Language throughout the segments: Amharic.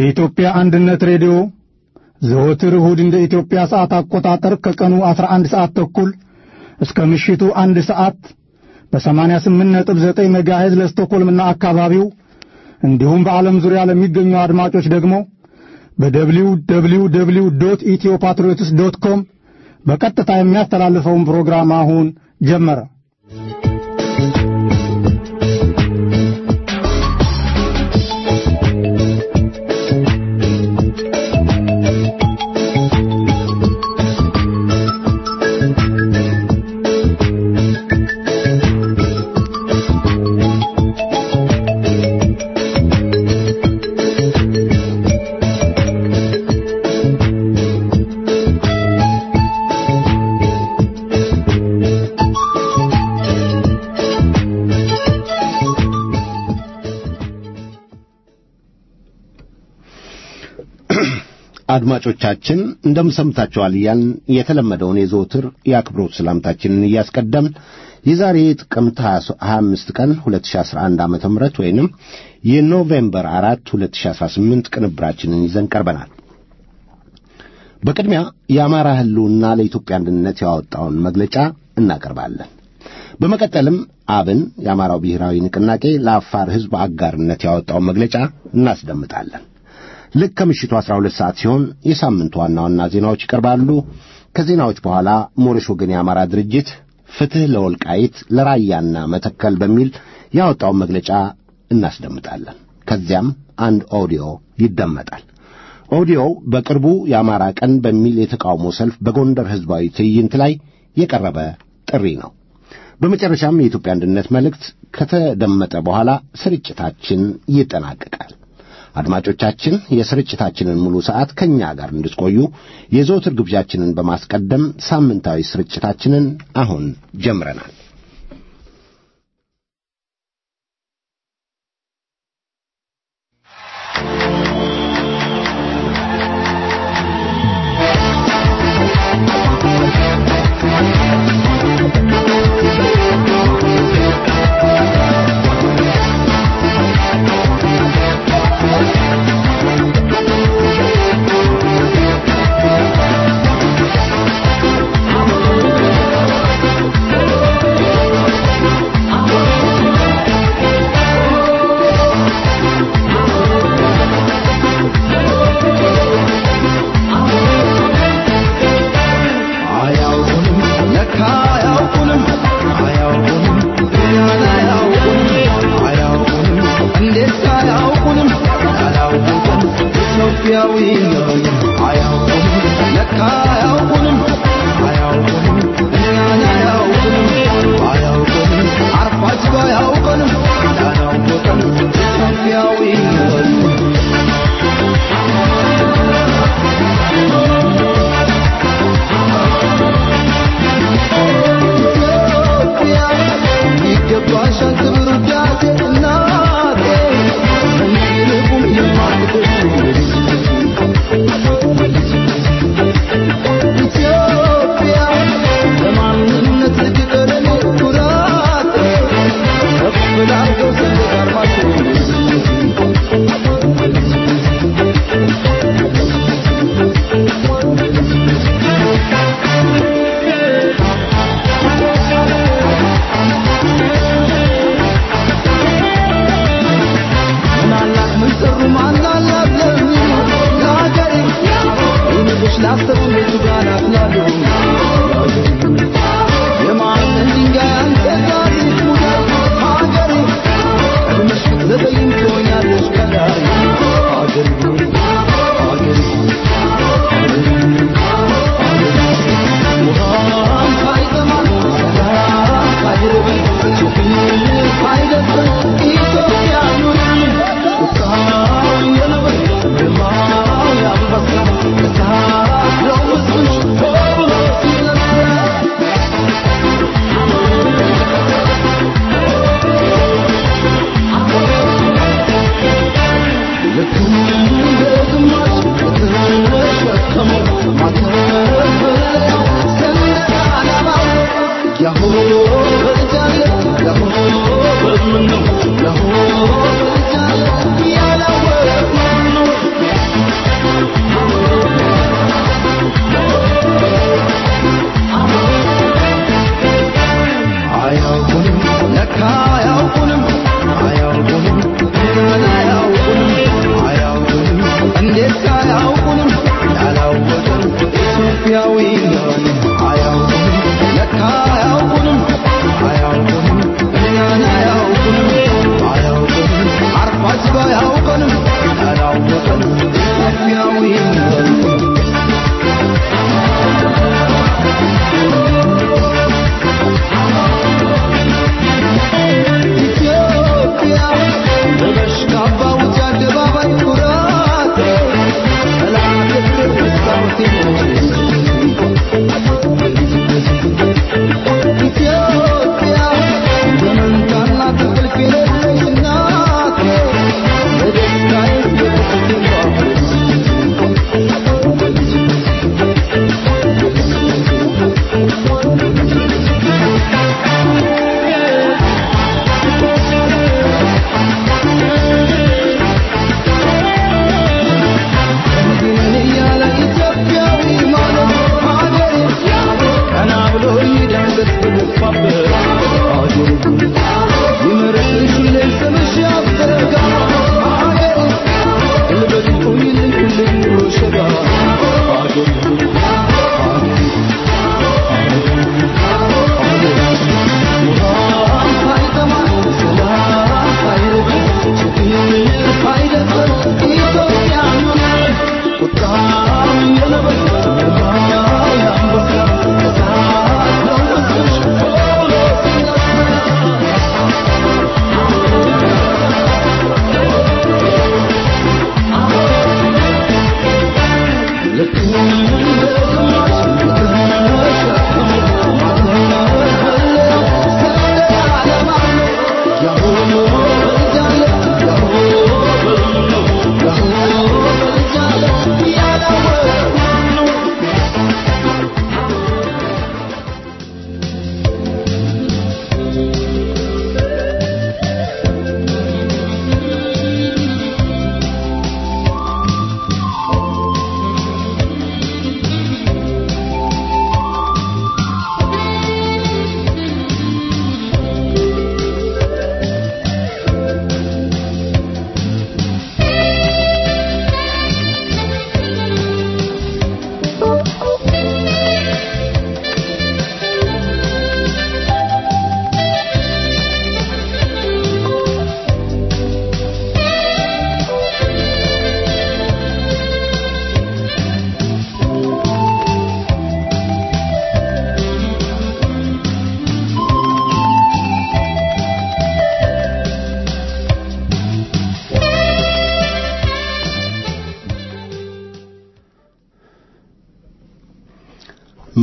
የኢትዮጵያ አንድነት ሬዲዮ ዘወትር እሁድ እንደ ኢትዮጵያ ሰዓት አቆጣጠር ከቀኑ 11 ሰዓት ተኩል እስከ ምሽቱ 1 ሰዓት በ88.9 ሜጋሄዝ ለስቶኮልምና አካባቢው እንዲሁም በዓለም ዙሪያ ለሚገኙ አድማጮች ደግሞ www.ethiopatriots.com በቀጥታ የሚያስተላልፈውን ፕሮግራም አሁን ጀመረ። አድማጮቻችን እንደምሰምታችኋል እያልን የተለመደውን የዘወትር የአክብሮት ሰላምታችንን እያስቀደምን የዛሬ ጥቅምት 25 ቀን 2011 ዓ.ም ወይንም የኖቬምበር 4 2018 ቅንብራችንን ይዘን ቀርበናል። በቅድሚያ የአማራ ህልውና ለኢትዮጵያ አንድነት ያወጣውን መግለጫ እናቀርባለን። በመቀጠልም አብን የአማራው ብሔራዊ ንቅናቄ ለአፋር ህዝብ አጋርነት ያወጣውን መግለጫ እናስደምጣለን። ልክ ከምሽቱ 12 ሰዓት ሲሆን የሳምንቱ ዋና ዋና ዜናዎች ይቀርባሉ። ከዜናዎች በኋላ ሞረሽ ወገን የአማራ ድርጅት ፍትህ ለወልቃይት ለራያና መተከል በሚል ያወጣውን መግለጫ እናስደምጣለን። ከዚያም አንድ ኦዲዮ ይደመጣል። ኦዲዮው በቅርቡ የአማራ ቀን በሚል የተቃውሞ ሰልፍ በጎንደር ህዝባዊ ትዕይንት ላይ የቀረበ ጥሪ ነው። በመጨረሻም የኢትዮጵያ አንድነት መልእክት ከተደመጠ በኋላ ስርጭታችን ይጠናቀቃል። አድማጮቻችን የስርጭታችንን ሙሉ ሰዓት ከኛ ጋር እንድትቆዩ የዘወትር ግብዣችንን በማስቀደም ሳምንታዊ ስርጭታችንን አሁን ጀምረናል።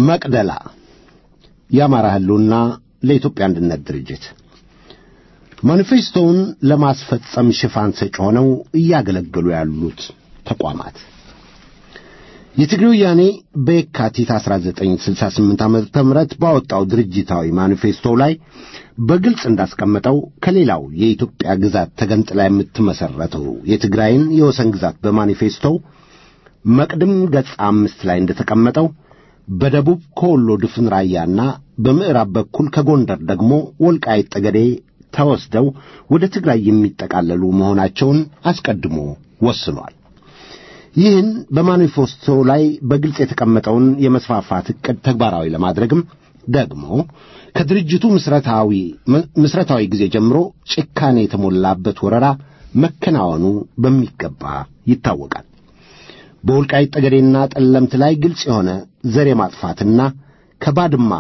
መቅደላ የአማራ ህልውና ለኢትዮጵያ አንድነት ድርጅት ማኒፌስቶውን ለማስፈጸም ሽፋን ሰጪ ሆነው እያገለገሉ ያሉት ተቋማት የትግሬ ወያኔ በየካቲት 1968 ዓመተ ምህረት ባወጣው ድርጅታዊ ማኒፌስቶ ላይ በግልጽ እንዳስቀመጠው ከሌላው የኢትዮጵያ ግዛት ተገንጥላ የምትመሰረተው የትግራይን የወሰን ግዛት በማኒፌስቶው መቅድም ገጽ 5 ላይ እንደተቀመጠው በደቡብ ከወሎ ድፍን ራያና በምዕራብ በኩል ከጎንደር ደግሞ ወልቃይት ጠገዴ ተወስደው ወደ ትግራይ የሚጠቃለሉ መሆናቸውን አስቀድሞ ወስኗል። ይህን በማኒፌስቶ ላይ በግልጽ የተቀመጠውን የመስፋፋት ዕቅድ ተግባራዊ ለማድረግም ደግሞ ከድርጅቱ ምስረታዊ ጊዜ ጀምሮ ጭካኔ የተሞላበት ወረራ መከናወኑ በሚገባ ይታወቃል። በወልቃይት ጠገዴና ጠለምት ላይ ግልጽ የሆነ ዘር የማጥፋትና ከባድማ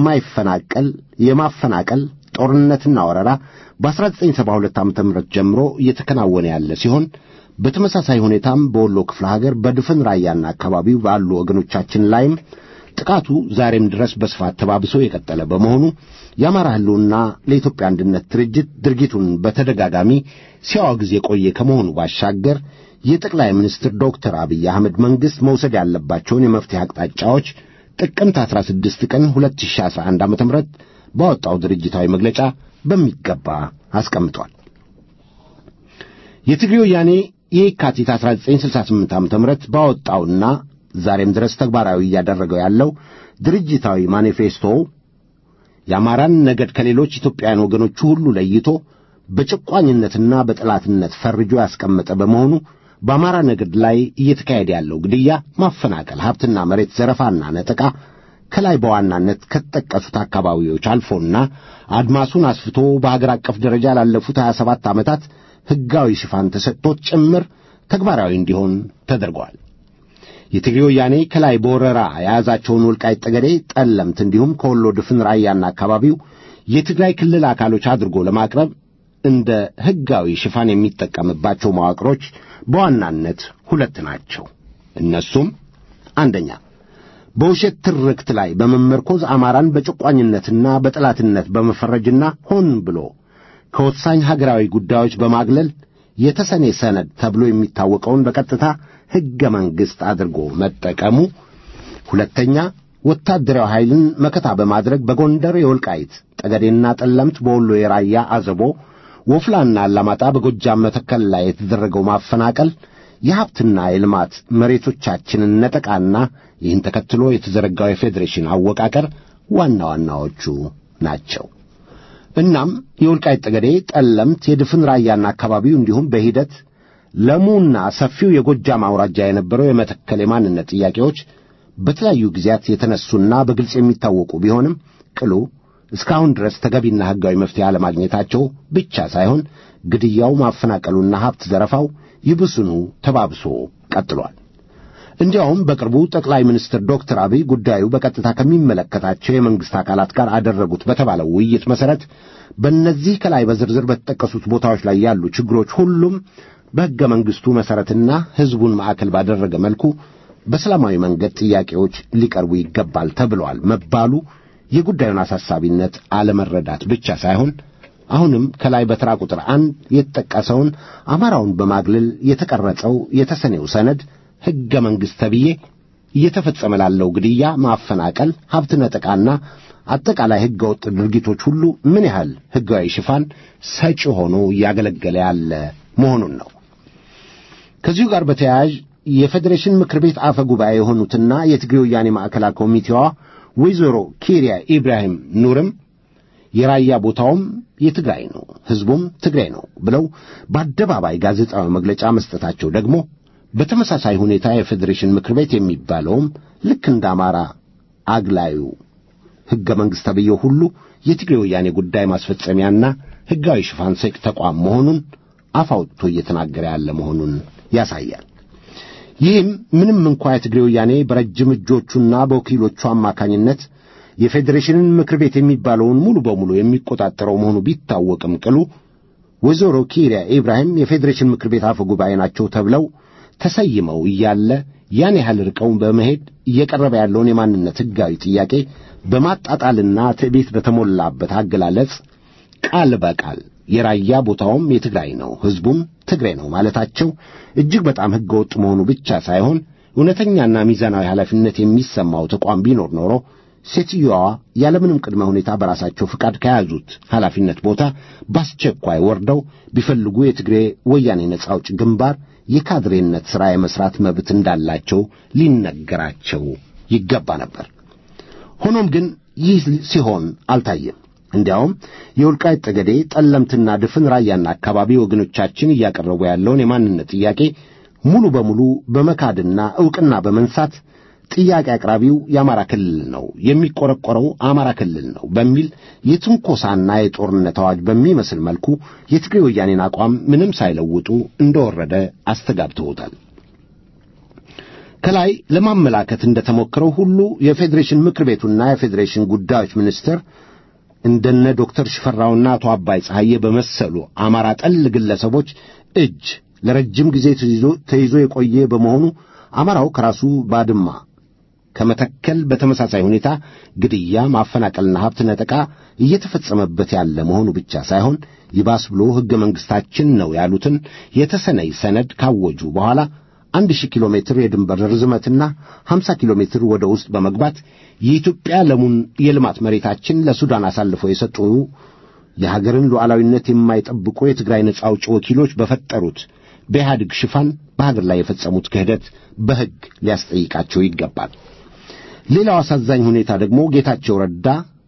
የማፈናቀል ጦርነትና ወረራ በ1972 ዓ.ም ጀምሮ እየተከናወነ ያለ ሲሆን በተመሳሳይ ሁኔታም በወሎ ክፍለ ሀገር በድፍን ራያና አካባቢው ባሉ ወገኖቻችን ላይም ጥቃቱ ዛሬም ድረስ በስፋት ተባብሶ የቀጠለ በመሆኑ የአማራ ህልውና ለኢትዮጵያ አንድነት ድርጅት ድርጊቱን በተደጋጋሚ ሲያወግዝ የቆየ ከመሆኑ ባሻገር የጠቅላይ ሚኒስትር ዶክተር አብይ አህመድ መንግስት መውሰድ ያለባቸውን የመፍትሄ አቅጣጫዎች ጥቅምት 16 ቀን 2011 ዓ.ም ባወጣው ድርጅታዊ መግለጫ በሚገባ አስቀምጧል። የትግሬ ወያኔ የካቲት 1968 ዓ.ም ባወጣውና ዛሬም ድረስ ተግባራዊ እያደረገው ያለው ድርጅታዊ ማኒፌስቶ የአማራን ነገድ ከሌሎች ኢትዮጵያውያን ወገኖቹ ሁሉ ለይቶ በጭቋኝነትና በጠላትነት ፈርጆ ያስቀመጠ በመሆኑ በአማራ ነገድ ላይ እየተካሄደ ያለው ግድያ፣ ማፈናቀል፣ ሀብትና መሬት ዘረፋና ነጠቃ ከላይ በዋናነት ከተጠቀሱት አካባቢዎች አልፎና አድማሱን አስፍቶ በአገር አቀፍ ደረጃ ላለፉት 27 ዓመታት ሕጋዊ ሽፋን ተሰጥቶት ጭምር ተግባራዊ እንዲሆን ተደርጓል። የትግሬ ወያኔ ከላይ በወረራ የያዛቸውን ወልቃይት ጠገዴ፣ ጠለምት እንዲሁም ከወሎ ድፍን ራያና አካባቢው የትግራይ ክልል አካሎች አድርጎ ለማቅረብ እንደ ሕጋዊ ሽፋን የሚጠቀምባቸው መዋቅሮች በዋናነት ሁለት ናቸው። እነሱም አንደኛ በውሸት ትርክት ላይ በመመርኮዝ አማራን በጭቋኝነትና በጠላትነት በመፈረጅና ሆን ብሎ ከወሳኝ ሀገራዊ ጉዳዮች በማግለል የተሰኔ ሰነድ ተብሎ የሚታወቀውን በቀጥታ ሕገ መንግሥት አድርጎ መጠቀሙ። ሁለተኛ ወታደራዊ ኃይልን መከታ በማድረግ በጎንደር የወልቃይት ጠገዴና ጠለምት፣ በወሎ የራያ አዘቦ፣ ወፍላና አላማጣ፣ በጎጃም መተከል ላይ የተደረገው ማፈናቀል የሀብትና የልማት መሬቶቻችንን ነጠቃና ይህን ተከትሎ የተዘረጋው የፌዴሬሽን አወቃቀር ዋና ዋናዎቹ ናቸው። እናም የወልቃይት ጠገዴ፣ ጠለምት፣ የድፍን ራያና አካባቢው እንዲሁም በሂደት ለሙና ሰፊው የጎጃም አውራጃ የነበረው የመተከል የማንነት ጥያቄዎች በተለያዩ ጊዜያት የተነሱና በግልጽ የሚታወቁ ቢሆንም ቅሉ እስካሁን ድረስ ተገቢና ሕጋዊ መፍትሄ አለማግኘታቸው ብቻ ሳይሆን ግድያው፣ ማፈናቀሉና ሀብት ዘረፋው ይብስኑ ተባብሶ ቀጥሏል። እንዲያውም በቅርቡ ጠቅላይ ሚኒስትር ዶክተር አብይ ጉዳዩ በቀጥታ ከሚመለከታቸው የመንግስት አካላት ጋር አደረጉት በተባለው ውይይት መሰረት በእነዚህ ከላይ በዝርዝር በተጠቀሱት ቦታዎች ላይ ያሉ ችግሮች ሁሉም በሕገ መንግሥቱ መሰረትና ሕዝቡን ማዕከል ባደረገ መልኩ በሰላማዊ መንገድ ጥያቄዎች ሊቀርቡ ይገባል ተብሏል መባሉ የጉዳዩን አሳሳቢነት አለመረዳት ብቻ ሳይሆን አሁንም ከላይ በተራ ቁጥር 1 የተጠቀሰውን አማራውን በማግለል የተቀረጸው የተሰኔው ሰነድ ሕገ መንግሥት ተብዬ እየተፈጸመ ላለው ግድያ፣ ማፈናቀል፣ ሀብት ነጠቃና አጠቃላይ ሕገ ወጥ ድርጊቶች ሁሉ ምን ያህል ሕጋዊ ሽፋን ሰጪ ሆኖ እያገለገለ ያለ መሆኑን ነው። ከዚሁ ጋር በተያያዥ የፌዴሬሽን ምክር ቤት አፈ ጉባኤ የሆኑትና የትግሬ ወያኔ ማዕከላዊ ኮሚቴዋ ወይዘሮ ኪሪያ ኢብራሂም ኑርም የራያ ቦታውም የትግራይ ነው፣ ሕዝቡም ትግሬ ነው ብለው በአደባባይ ጋዜጣዊ መግለጫ መስጠታቸው ደግሞ በተመሳሳይ ሁኔታ የፌዴሬሽን ምክር ቤት የሚባለውም ልክ እንደ አማራ አግላዩ ሕገ መንግሥት ተብዬው ሁሉ የትግሬ ወያኔ ጉዳይ ማስፈጸሚያና ሕጋዊ ሽፋን ሰጪ ተቋም መሆኑን አፋውጥቶ እየተናገረ ያለ መሆኑን ያሳያል። ይህም ምንም እንኳ የትግሬ ወያኔ በረጅም እጆቹና በወኪሎቹ አማካኝነት የፌዴሬሽንን ምክር ቤት የሚባለውን ሙሉ በሙሉ የሚቆጣጠረው መሆኑ ቢታወቅም ቅሉ ወይዘሮ ኪሪያ ኢብራሂም የፌዴሬሽን ምክር ቤት አፈ ጉባኤ ናቸው ተብለው ተሰይመው እያለ ያን ያህል ርቀው በመሄድ እየቀረበ ያለውን የማንነት ሕጋዊ ጥያቄ በማጣጣልና ትዕቢት በተሞላበት አገላለጽ ቃል በቃል የራያ ቦታውም የትግራይ ነው፣ ሕዝቡም ትግሬ ነው ማለታቸው እጅግ በጣም ሕገወጥ መሆኑ ብቻ ሳይሆን እውነተኛና ሚዛናዊ ኃላፊነት የሚሰማው ተቋም ቢኖር ኖሮ ሴትዮዋ ያለምንም ቅድመ ሁኔታ በራሳቸው ፍቃድ ከያዙት ኃላፊነት ቦታ በአስቸኳይ ወርደው ቢፈልጉ የትግሬ ወያኔ ነጻ አውጪ ግንባር የካድሬነት ሥራ የመሥራት መብት እንዳላቸው ሊነገራቸው ይገባ ነበር። ሆኖም ግን ይህ ሲሆን አልታየም። እንዲያውም የወልቃይት ጠገዴ፣ ጠለምትና ድፍን ራያና አካባቢ ወገኖቻችን እያቀረቡ ያለውን የማንነት ጥያቄ ሙሉ በሙሉ በመካድና ዕውቅና በመንሳት ጥያቄ አቅራቢው የአማራ ክልል ነው፣ የሚቆረቆረው አማራ ክልል ነው በሚል የትንኮሳና የጦርነት አዋጅ በሚመስል መልኩ የትግሬ ወያኔን አቋም ምንም ሳይለውጡ እንደወረደ አስተጋብተውታል። ከላይ ለማመላከት እንደተሞከረው ሁሉ የፌዴሬሽን ምክር ቤቱና የፌዴሬሽን ጉዳዮች ሚኒስትር እንደነ ዶክተር ሽፈራውና አቶ አባይ ፀሐዬ በመሰሉ አማራ ጠል ግለሰቦች እጅ ለረጅም ጊዜ ተይዞ የቆየ በመሆኑ አማራው ከራሱ ባድማ ከመተከል በተመሳሳይ ሁኔታ ግድያ፣ ማፈናቀልና ሀብት ነጠቃ እየተፈጸመበት ያለ መሆኑ ብቻ ሳይሆን ይባስ ብሎ ሕገ መንግሥታችን ነው ያሉትን የተሰነይ ሰነድ ካወጁ በኋላ 1000 ኪሎ ሜትር የድንበር ርዝመትና 50 ኪሎ ሜትር ወደ ውስጥ በመግባት የኢትዮጵያ ለሙን የልማት መሬታችን ለሱዳን አሳልፈው የሰጡ የሀገርን ሉዓላዊነት የማይጠብቁ የትግራይ ነጻ አውጪ ወኪሎች በፈጠሩት በኢህአዴግ ሽፋን በሀገር ላይ የፈጸሙት ክህደት በሕግ ሊያስጠይቃቸው ይገባል። ሌላው አሳዛኝ ሁኔታ ደግሞ ጌታቸው ረዳ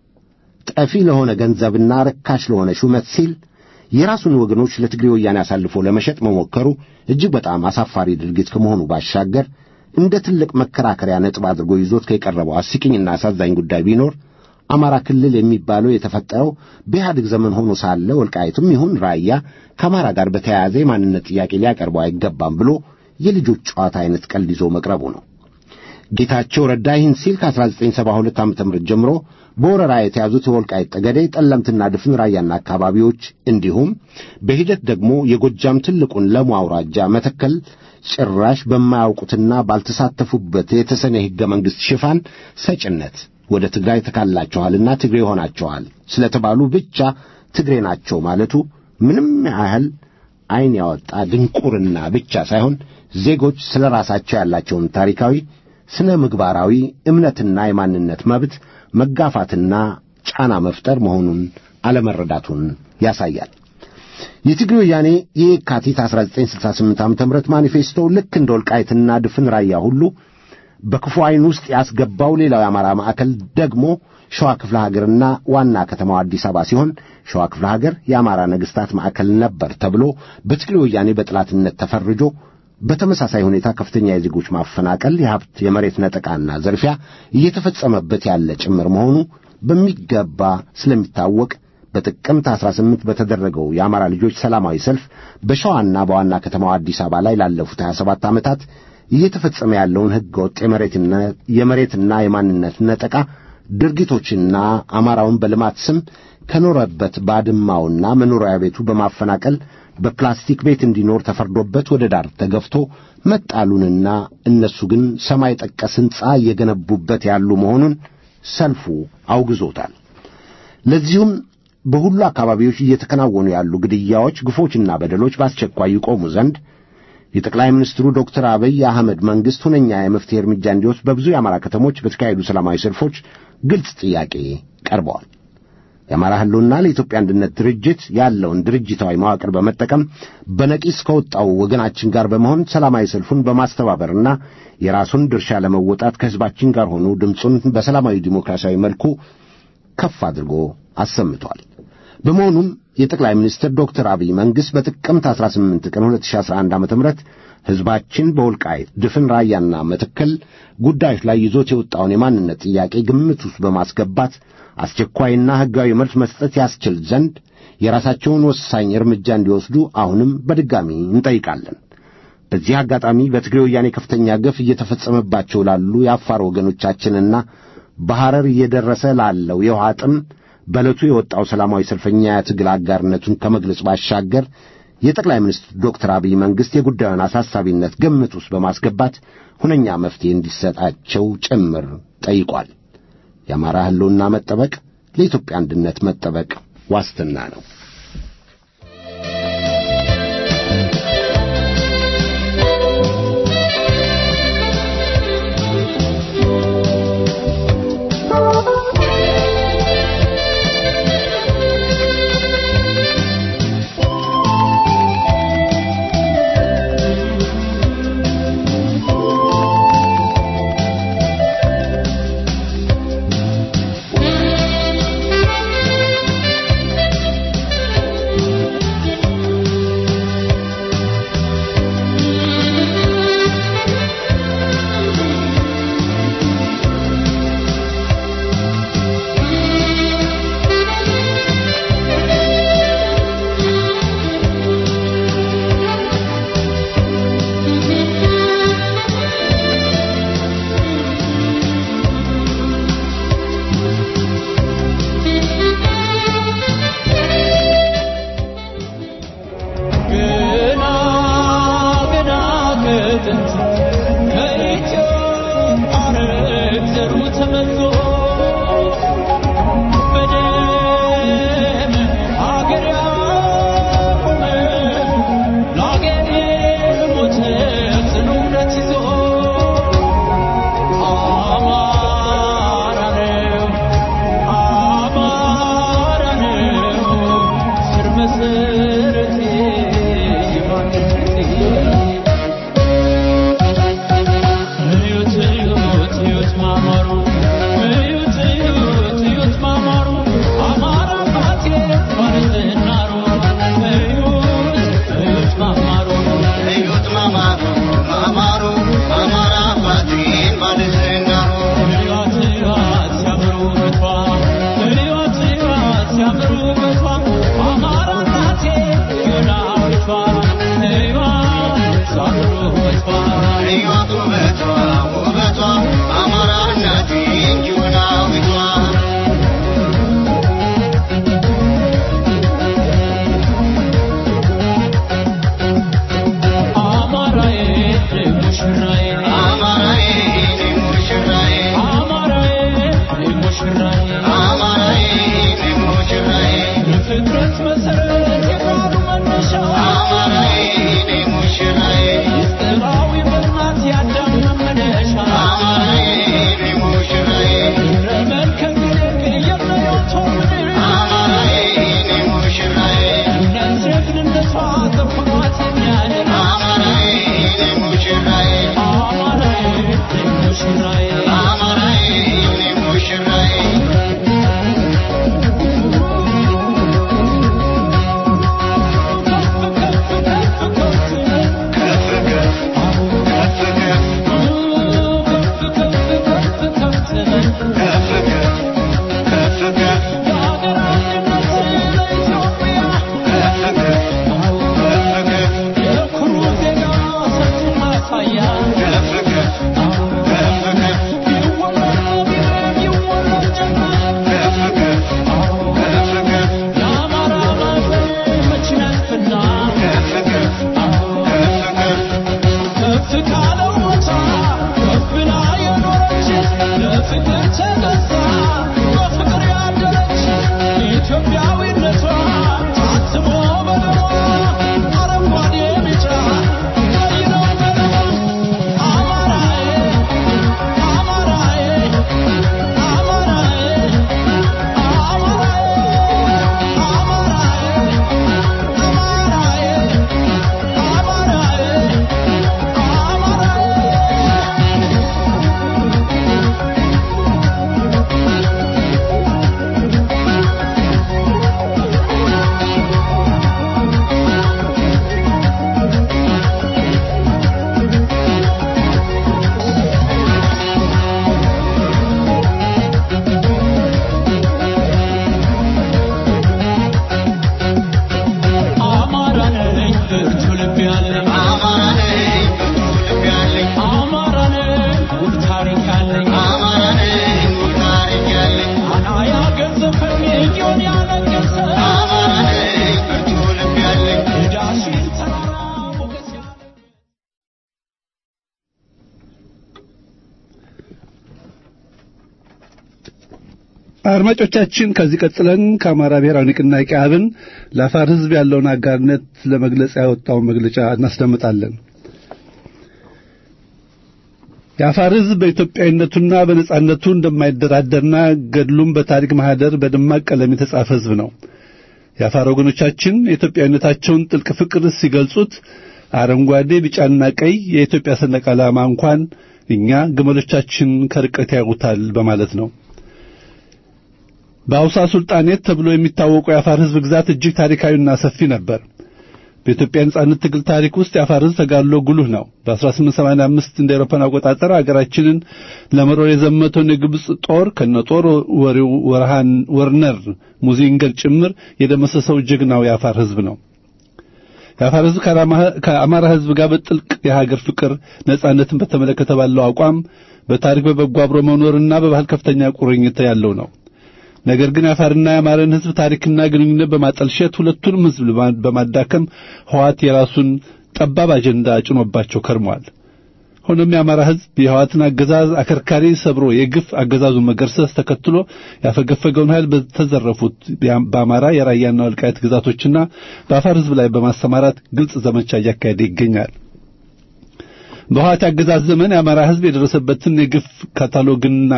ጠፊ ለሆነ ገንዘብና ርካሽ ለሆነ ሹመት ሲል የራሱን ወገኖች ለትግሬ ወያኔ አሳልፎ ለመሸጥ መሞከሩ እጅግ በጣም አሳፋሪ ድርጊት ከመሆኑ ባሻገር እንደ ትልቅ መከራከሪያ ነጥብ አድርጎ ይዞት ከቀረበው አስቂኝና አሳዛኝ ጉዳይ ቢኖር አማራ ክልል የሚባለው የተፈጠረው በኢህአዴግ ዘመን ሆኖ ሳለ ወልቃይትም ይሁን ራያ ከአማራ ጋር በተያያዘ የማንነት ጥያቄ ሊያቀርበው አይገባም ብሎ የልጆች ጨዋታ አይነት ቀልድ ይዞ መቅረቡ ነው። ጌታቸው ረዳ ይህን ሲል ከ1972 ዓ.ም ጀምሮ በወረራ የተያዙት የወልቃይት ጠገዴ፣ ጠለምትና ድፍን ራያና አካባቢዎች እንዲሁም በሂደት ደግሞ የጎጃም ትልቁን ለሙ አውራጃ መተከል ጭራሽ በማያውቁትና ባልተሳተፉበት የተሰነ ሕገ መንግሥት ሽፋን ሰጭነት ወደ ትግራይ ተካላቸዋልና ትግሬ ሆናቸዋል ስለተባሉ ብቻ ትግሬ ናቸው ማለቱ ምንም ያህል ዓይን ያወጣ ድንቁርና ብቻ ሳይሆን ዜጎች ስለ ራሳቸው ያላቸውን ታሪካዊ ስነ ምግባራዊ እምነትና የማንነት መብት መጋፋትና ጫና መፍጠር መሆኑን አለመረዳቱን ያሳያል። የትግሬ ወያኔ የካቲት 1968 ዓ.ም ማኒፌስቶ ልክ እንደ ወልቃይትና ድፍን ራያ ሁሉ በክፉ ዓይን ውስጥ ያስገባው ሌላው የአማራ ማዕከል ደግሞ ሸዋ ክፍለ ሀገርና ዋና ከተማው አዲስ አበባ ሲሆን ሸዋ ክፍለ ሀገር የአማራ ነገሥታት ማዕከል ነበር ተብሎ በትግሬ ወያኔ በጥላትነት ተፈርጆ በተመሳሳይ ሁኔታ ከፍተኛ የዜጎች ማፈናቀል፣ የሀብት የመሬት ነጠቃና ዘርፊያ እየተፈጸመበት ያለ ጭምር መሆኑ በሚገባ ስለሚታወቅ በጥቅምት 18 በተደረገው የአማራ ልጆች ሰላማዊ ሰልፍ በሸዋና በዋና ከተማው አዲስ አበባ ላይ ላለፉት 27 ዓመታት እየተፈጸመ ያለውን ሕገወጥ የመሬትና የማንነት ነጠቃ ድርጊቶችና አማራውን በልማት ስም ከኖረበት ባድማውና መኖሪያ ቤቱ በማፈናቀል በፕላስቲክ ቤት እንዲኖር ተፈርዶበት ወደ ዳር ተገፍቶ መጣሉንና እነሱ ግን ሰማይ ጠቀስ ሕንጻ እየገነቡበት ያሉ መሆኑን ሰልፉ አውግዞታል። ለዚሁም በሁሉ አካባቢዎች እየተከናወኑ ያሉ ግድያዎች፣ ግፎችና በደሎች በአስቸኳይ ይቆሙ ዘንድ የጠቅላይ ሚኒስትሩ ዶክተር አብይ አህመድ መንግሥት ሁነኛ የመፍትሄ እርምጃ እንዲወስድ በብዙ የአማራ ከተሞች በተካሄዱ ሰላማዊ ሰልፎች ግልጽ ጥያቄ ቀርበዋል። የአማራ ህልውና ለኢትዮጵያ አንድነት ድርጅት ያለውን ድርጅታዊ መዋቅር በመጠቀም በነቂስ ከወጣው ወገናችን ጋር በመሆን ሰላማዊ ሰልፉን በማስተባበርና የራሱን ድርሻ ለመወጣት ከሕዝባችን ጋር ሆኖ ድምፁን በሰላማዊ ዲሞክራሲያዊ መልኩ ከፍ አድርጎ አሰምቷል። በመሆኑም የጠቅላይ ሚኒስትር ዶክተር አብይ መንግሥት በጥቅምት 18 ቀን 2011 ዓ.ም ሕዝባችን በወልቃይት ድፍን ራያና መተከል ጉዳዮች ላይ ይዞት የወጣውን የማንነት ጥያቄ ግምት ውስጥ በማስገባት አስቸኳይና ሕጋዊ መልስ መስጠት ያስችል ዘንድ የራሳቸውን ወሳኝ እርምጃ እንዲወስዱ አሁንም በድጋሚ እንጠይቃለን። በዚህ አጋጣሚ በትግሬ ወያኔ ከፍተኛ ግፍ እየተፈጸመባቸው ላሉ የአፋር ወገኖቻችንና በሐረር እየደረሰ ላለው የውሃ ጥም በዕለቱ የወጣው ሰላማዊ ሰልፈኛ የትግል አጋርነቱን ከመግለጽ ባሻገር የጠቅላይ ሚኒስትር ዶክተር አብይ መንግሥት የጉዳዩን አሳሳቢነት ግምት ውስጥ በማስገባት ሁነኛ መፍትሄ እንዲሰጣቸው ጭምር ጠይቋል። የአማራ ሕልውና መጠበቅ ለኢትዮጵያ አንድነት መጠበቅ ዋስትና ነው። አድማጮቻችን ከዚህ ቀጥለን ከአማራ ብሔራዊ ንቅናቄ አብን ለአፋር ሕዝብ ያለውን አጋርነት ለመግለጽ ያወጣውን መግለጫ እናስደምጣለን። የአፋር ሕዝብ በኢትዮጵያዊነቱና በነጻነቱ እንደማይደራደርና ገድሉም በታሪክ ማህደር በደማቅ ቀለም የተጻፈ ሕዝብ ነው። የአፋር ወገኖቻችን የኢትዮጵያዊነታቸውን ጥልቅ ፍቅር ሲገልጹት አረንጓዴ፣ ቢጫና ቀይ የኢትዮጵያ ሰንደቅ ዓላማ እንኳን እኛ ግመሎቻችን ከርቀት ያዩታል በማለት ነው። በአውሳ ሱልጣኔት ተብሎ የሚታወቀው የአፋር ሕዝብ ግዛት እጅግ ታሪካዊና ሰፊ ነበር። በኢትዮጵያ ነጻነት ትግል ታሪክ ውስጥ የአፋር ሕዝብ ተጋድሎ ጉልህ ነው። በ1885 እንደ አውሮፓውያን አቆጣጠር አገራችንን ለመሮር የዘመተው የግብጽ ጦር ከነጦር ወሬው ወርነር ሙዚንገር ጭምር የደመሰሰው ጀግናው የአፋር ሕዝብ ነው። የአፋር ሕዝብ ከአማራ ሕዝብ ጋር በጥልቅ የሀገር ፍቅር ነጻነትን በተመለከተ ባለው አቋም በታሪክ በበጎ አብሮ መኖርና በባህል ከፍተኛ ቁርኝት ያለው ነው። ነገር ግን የአፋርና የአማራን ሕዝብ ታሪክና ግንኙነት በማጠልሸት ሁለቱንም ሕዝብ በማዳከም ህወሓት የራሱን ጠባብ አጀንዳ ጭኖባቸው ከርሟል። ሆኖም የአማራ ሕዝብ የህወሓትን አገዛዝ አከርካሪ ሰብሮ የግፍ አገዛዙን መገርሰስ ተከትሎ ያፈገፈገውን ኃይል በተዘረፉት በአማራ የራያና ወልቃይት ግዛቶችና በአፋር ሕዝብ ላይ በማሰማራት ግልጽ ዘመቻ እያካሄደ ይገኛል። በህወሓት አገዛዝ ዘመን የአማራ ሕዝብ የደረሰበትን የግፍ ካታሎግና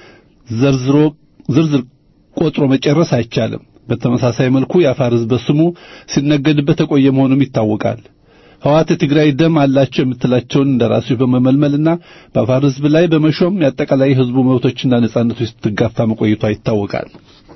ዝርዝር ቆጥሮ መጨረስ አይቻልም። በተመሳሳይ መልኩ የአፋር ሕዝብ በስሙ ሲነገድበት የቆየ መሆኑም ይታወቃል። ህወሓት የትግራይ ደም አላቸው የምትላቸውን እንደራሴው በመመልመልና በአፋር ሕዝብ ላይ በመሾም ያጠቃላይ ሕዝቡ መብቶችና ነጻነቶች ስትጋፋ መቆየቷ ይታወቃል።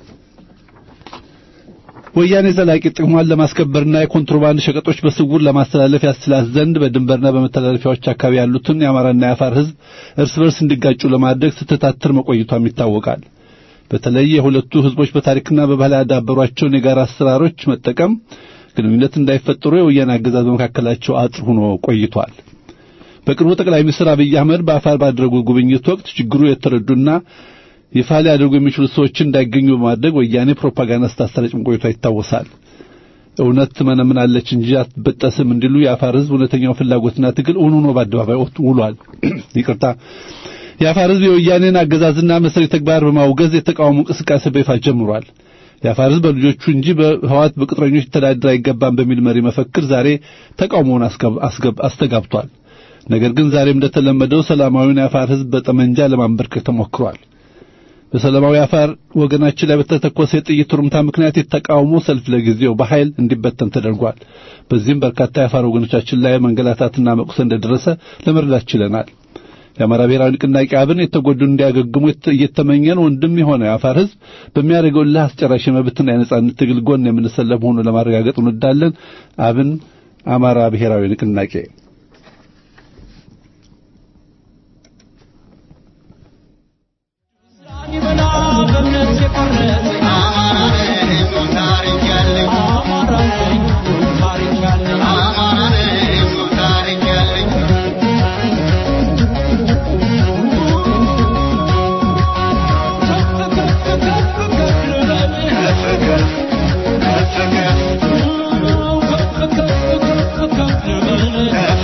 ወያኔ ዘላቂ ጥቅሟን ለማስከበርና የኮንትሮባንድ ሸቀጦች በስውር ለማስተላለፍ ያስችላት ዘንድ በድንበርና በመተላለፊያዎች አካባቢ ያሉትን የአማራና የአፋር ሕዝብ እርስ በርስ እንዲጋጩ ለማድረግ ስትታትር መቆየቷም ይታወቃል። በተለይ የሁለቱ ሕዝቦች በታሪክና በባህል ያዳበሯቸውን የጋራ አሰራሮች መጠቀም ግንኙነት እንዳይፈጠሩ የወያኔ አገዛዝ በመካከላቸው አጥር ሆኖ ቆይቷል። በቅርቡ ጠቅላይ ሚኒስትር አብይ አህመድ በአፋር ባደረጉት ጉብኝት ወቅት ችግሩ የተረዱና ይፋ ሊያደርጉ የሚችሉ ሰዎችን እንዳይገኙ በማድረግ ወያኔ ፕሮፓጋንዳ ስታሰራጭ መቆየቷ ይታወሳል። እውነት ትመነምናለች እንጂ አትበጠስም እንዲሉ የአፋር ሕዝብ እውነተኛው ፍላጎትና ትግል ሆኖ በአደባባይ ውሏል። ይቅርታ የአፋር ሕዝብ የወያኔን አገዛዝና መሰሪ ተግባር በማውገዝ የተቃውሞ እንቅስቃሴ በይፋ ጀምሯል። የአፋር ሕዝብ በልጆቹ እንጂ በህወሓት በቅጥረኞች ተዳድራ አይገባም በሚል መሪ መፈክር ዛሬ ተቃውሞውን አስተጋብቷል። ነገር ግን ዛሬም እንደተለመደው ሰላማዊውን የአፋር ሕዝብ በጠመንጃ ለማንበርከክ ተሞክሯል። በሰላማዊ አፋር ወገናችን ላይ በተተኮሰ የጥይት ሩምታ ምክንያት የተቃውሞ ሰልፍ ለጊዜው በኃይል እንዲበተን ተደርጓል። በዚህም በርካታ የአፋር ወገኖቻችን ላይ መንገላታትና መቁሰል እንደደረሰ ለመረዳት ችለናል። የአማራ ብሔራዊ ንቅናቄ አብን የተጎዱ እንዲያገግሙ እየተመኘን ወንድም የሆነ የአፋር ሕዝብ በሚያደርገው ለአስጨራሽ መብትና የነጻነት ትግል ጎን የምንሰለፍ መሆኑን ለማረጋገጥ እንወዳለን። አብን አማራ ብሔራዊ ንቅናቄ Africa.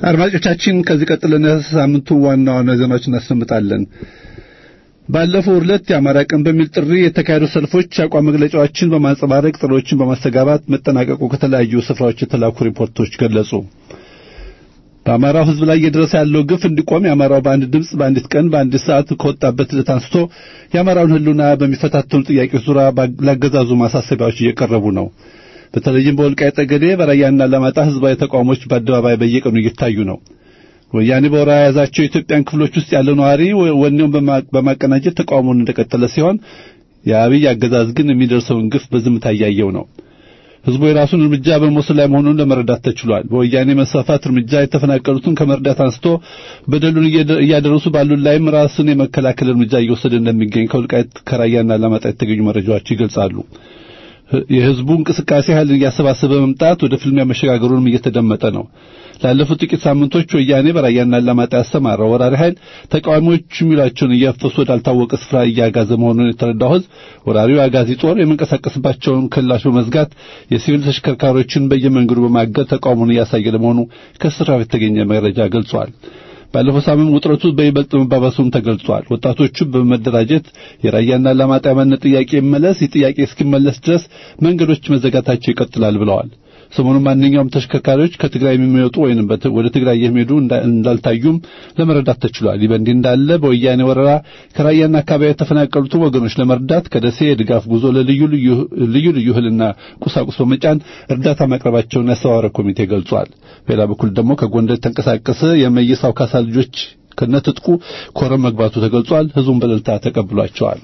አድማጮቻችን ከዚህ ቀጥለን ሳምንቱ ዋና ዋና ዜናዎችን እናስደምጣለን። ባለፈው ዕለት የአማራ ቀን በሚል ጥሪ የተካሄዱ ሰልፎች አቋም መግለጫዎችን በማንጸባረቅ ጥሪዎችን በማስተጋባት መጠናቀቁ ከተለያዩ ስፍራዎች የተላኩ ሪፖርቶች ገለጹ። በአማራው ሕዝብ ላይ እየደረሰ ያለው ግፍ እንዲቆም የአማራው በአንድ ድምጽ በአንዲት ቀን በአንዲት ሰዓት ከወጣበት ዕለት አንስቶ የአማራውን ሕልውና በሚፈታተኑ ጥያቄዎች ዙሪያ ላገዛዙ ማሳሰቢያዎች እየቀረቡ ነው። በተለይም በወልቃይት ጠገዴ፣ በራያና አላማጣ ሕዝባዊ ተቃውሞዎች በአደባባይ በየቀኑ እየታዩ ነው። ወያኔ በወራ ያዛቸው የኢትዮጵያን ክፍሎች ውስጥ ያለው ነዋሪ ወኔውን በማቀናጀት ተቃውሞውን እንደቀጠለ ሲሆን የአብይ አገዛዝ ግን የሚደርሰውን ግፍ በዝምታ እያየው ነው። ሕዝቡ የራሱን እርምጃ በመውሰድ ላይ መሆኑን ለመረዳት ተችሏል። በወያኔ መስፋፋት እርምጃ የተፈናቀሉትን ከመርዳት አንስቶ በደሉን እያደረሱ ባሉት ላይም ራስን የመከላከል እርምጃ እየወሰደ እንደሚገኝ ከወልቃይት ከራያና አላማጣ የተገኙ መረጃዎች ይገልጻሉ። የሕዝቡ እንቅስቃሴ ኃይልን እያሰባሰበ መምጣት ወደ ፍልሚያ መሸጋገሩንም እየተደመጠ ነው። ላለፉት ጥቂት ሳምንቶች ወያኔ በራያና አላማጣ ያሰማራው ወራሪ ኃይል ተቃዋሚዎች የሚሏቸውን እያፈሱ ወዳልታወቀ ስፍራ እያጋዘ መሆኑን የተረዳው ሕዝብ ወራሪው አጋዚ ጦር የሚንቀሳቀስባቸውን ክልሎች በመዝጋት የሲቪል ተሽከርካሪዎችን በየመንገዱ በማገድ ተቃውሞውን እያሳየ ለመሆኑ ከስፍራው የተገኘ መረጃ ገልጿል። ባለፈው ሳምንት ውጥረቱ በይበልጥ መባባሱም ተገልጿል። ወጣቶቹ በመደራጀት የራያና አላማጣ የማንነት ጥያቄ ይመለስ፣ ጥያቄ እስኪመለስ ድረስ መንገዶች መዘጋታቸው ይቀጥላል ብለዋል። ሰሞኑን ማንኛውም ተሽከርካሪዎች ከትግራይ የሚመጡ ወይንም ወደ ትግራይ የሚሄዱ እንዳልታዩም ለመረዳት ተችሏል። ይህ በእንዲህ እንዳለ በወያኔ ወረራ ከራያና አካባቢ የተፈናቀሉት ወገኖች ለመርዳት ከደሴ የድጋፍ ጉዞ ልዩ ልዩ እህልና ቁሳቁስ በመጫን እርዳታ ማቅረባቸውን ያስተባበረ ኮሚቴ ገልጿል። በሌላ በኩል ደግሞ ከጎንደር ተንቀሳቀሰ የመይሳው ካሳ ልጆች ከነትጥቁ ኮረም መግባቱ ተገልጿል። ህዝቡን በእልልታ ተቀብሏቸዋል።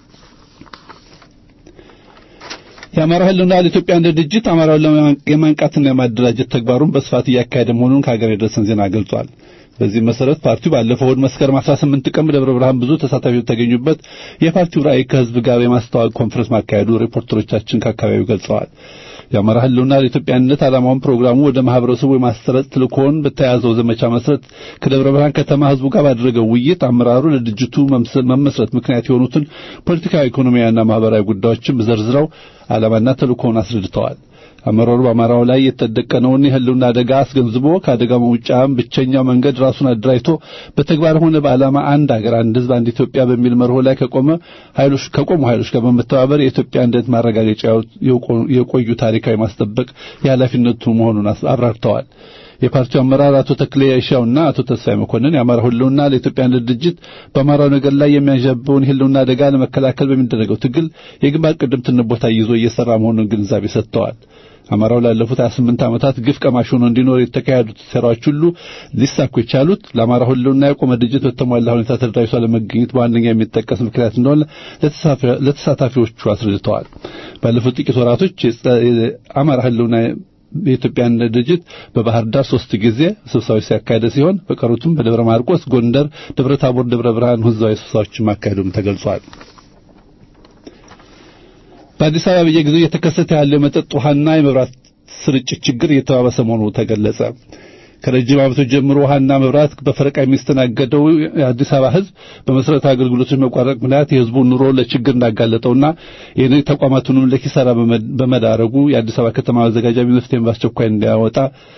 የአማራ ሕልውና ለኢትዮጵያ እንደ ድርጅት አማራውን የማንቃትና የማደራጀት ተግባሩን በስፋት እያካሄደ መሆኑን ከሀገር የደረሰን ዜና ገልጿል። በዚህ መሰረት ፓርቲው ባለፈው እሁድ መስከረም 18 ቀን በደብረ ብርሃን ብዙ ተሳታፊዎች የተገኙበት የፓርቲው ራዕይ ከህዝብ ጋር የማስተዋወቅ ኮንፈረንስ ማካሄዱ ሪፖርተሮቻችን ከአካባቢው ገልጸዋል። የአማራ ሕልውና ለኢትዮጵያነት ዓላማውን ፕሮግራሙ ወደ ማህበረሰቡ የማስተላለፍ ተልእኮውን በተያዘው ዘመቻ መሰረት ከደብረ ብርሃን ከተማ ህዝቡ ጋር ባደረገው ውይይት አመራሩ ለድርጅቱ መመስረት ምክንያት የሆኑትን ፖለቲካዊ፣ ኢኮኖሚያዊና ማህበራዊ ጉዳዮችን ዘርዝረው ዓላማና ተልእኮውን አስረድተዋል። አመራሩ በአማራው ላይ የተደቀነውን የህልውና አደጋ አስገንዝቦ ከአደጋው መውጫም ብቸኛው መንገድ ራሱን አደራጅቶ በተግባር ሆነ በዓላማ አንድ ሀገር፣ አንድ ህዝብ፣ አንድ ኢትዮጵያ በሚል መርሆ ላይ ከቆሙ ኃይሎች ጋር በመተባበር የኢትዮጵያ አንድነት ማረጋገጫ የቆዩ ታሪካዊ ማስጠበቅ የኃላፊነቱ መሆኑን አብራርተዋል። የፓርቲው አመራር አቶ ተክሌ ያሻውና አቶ ተስፋይ መኮንን የአማራ ሕልውና ለኢትዮጵያ አንድነት ድርጅት በአማራው ነገር ላይ የሚያንዣብበውን ሕልውና አደጋ ለመከላከል በሚደረገው ትግል የግንባር ቀደምትነት ቦታ ይዞ እየሰራ መሆኑን ግንዛቤ ሰጥተዋል። አማራው ላለፉት 28 ዓመታት ግፍ ቀማሽ ሆኖ እንዲኖር የተካሄዱት ሥራዎች ሁሉ ሊሳኩ የቻሉት ለአማራ ሕልውና የቆመ ድርጅት በተሟላ ሁኔታ ተደራጅቶ ለመገኘት በዋነኛ የሚጠቀስ ምክንያት እንደሆነ ለተሳታፊዎቹ አስረድተዋል። ባለፉት ጥቂት ወራቶች የአማራ ሕልውና የኢትዮጵያ አንድነት ድርጅት በባህር ዳር 3 ጊዜ ስብሰባዎች ሲያካሄደ ሲሆን በቀሩትም በደብረ ማርቆስ፣ ጎንደር፣ ደብረ ታቦር፣ ደብረ ብርሃን ህዝባዊ ስብሰባዎችን ማካሄዱም ተገልጿል። በአዲስ አበባ በየጊዜው እየተከሰተ ያለው የመጠጥ ውሃና የመብራት ስርጭት ችግር እየተባባሰ መሆኑ ተገለጸ። ከረጅም ዓመቶች ጀምሮ ውሃና መብራት በፈረቃ የሚስተናገደው የአዲስ አበባ ህዝብ በመሰረታዊ አገልግሎቶች መቋረጥ ምክንያት የህዝቡን ኑሮ ለችግር እንዳጋለጠውና የንግድ ተቋማቱንም ለኪሳራ በመዳረጉ የአዲስ አበባ ከተማ አዘጋጃ ቤት መፍትሄ በአስቸኳይ እንዲያወጣ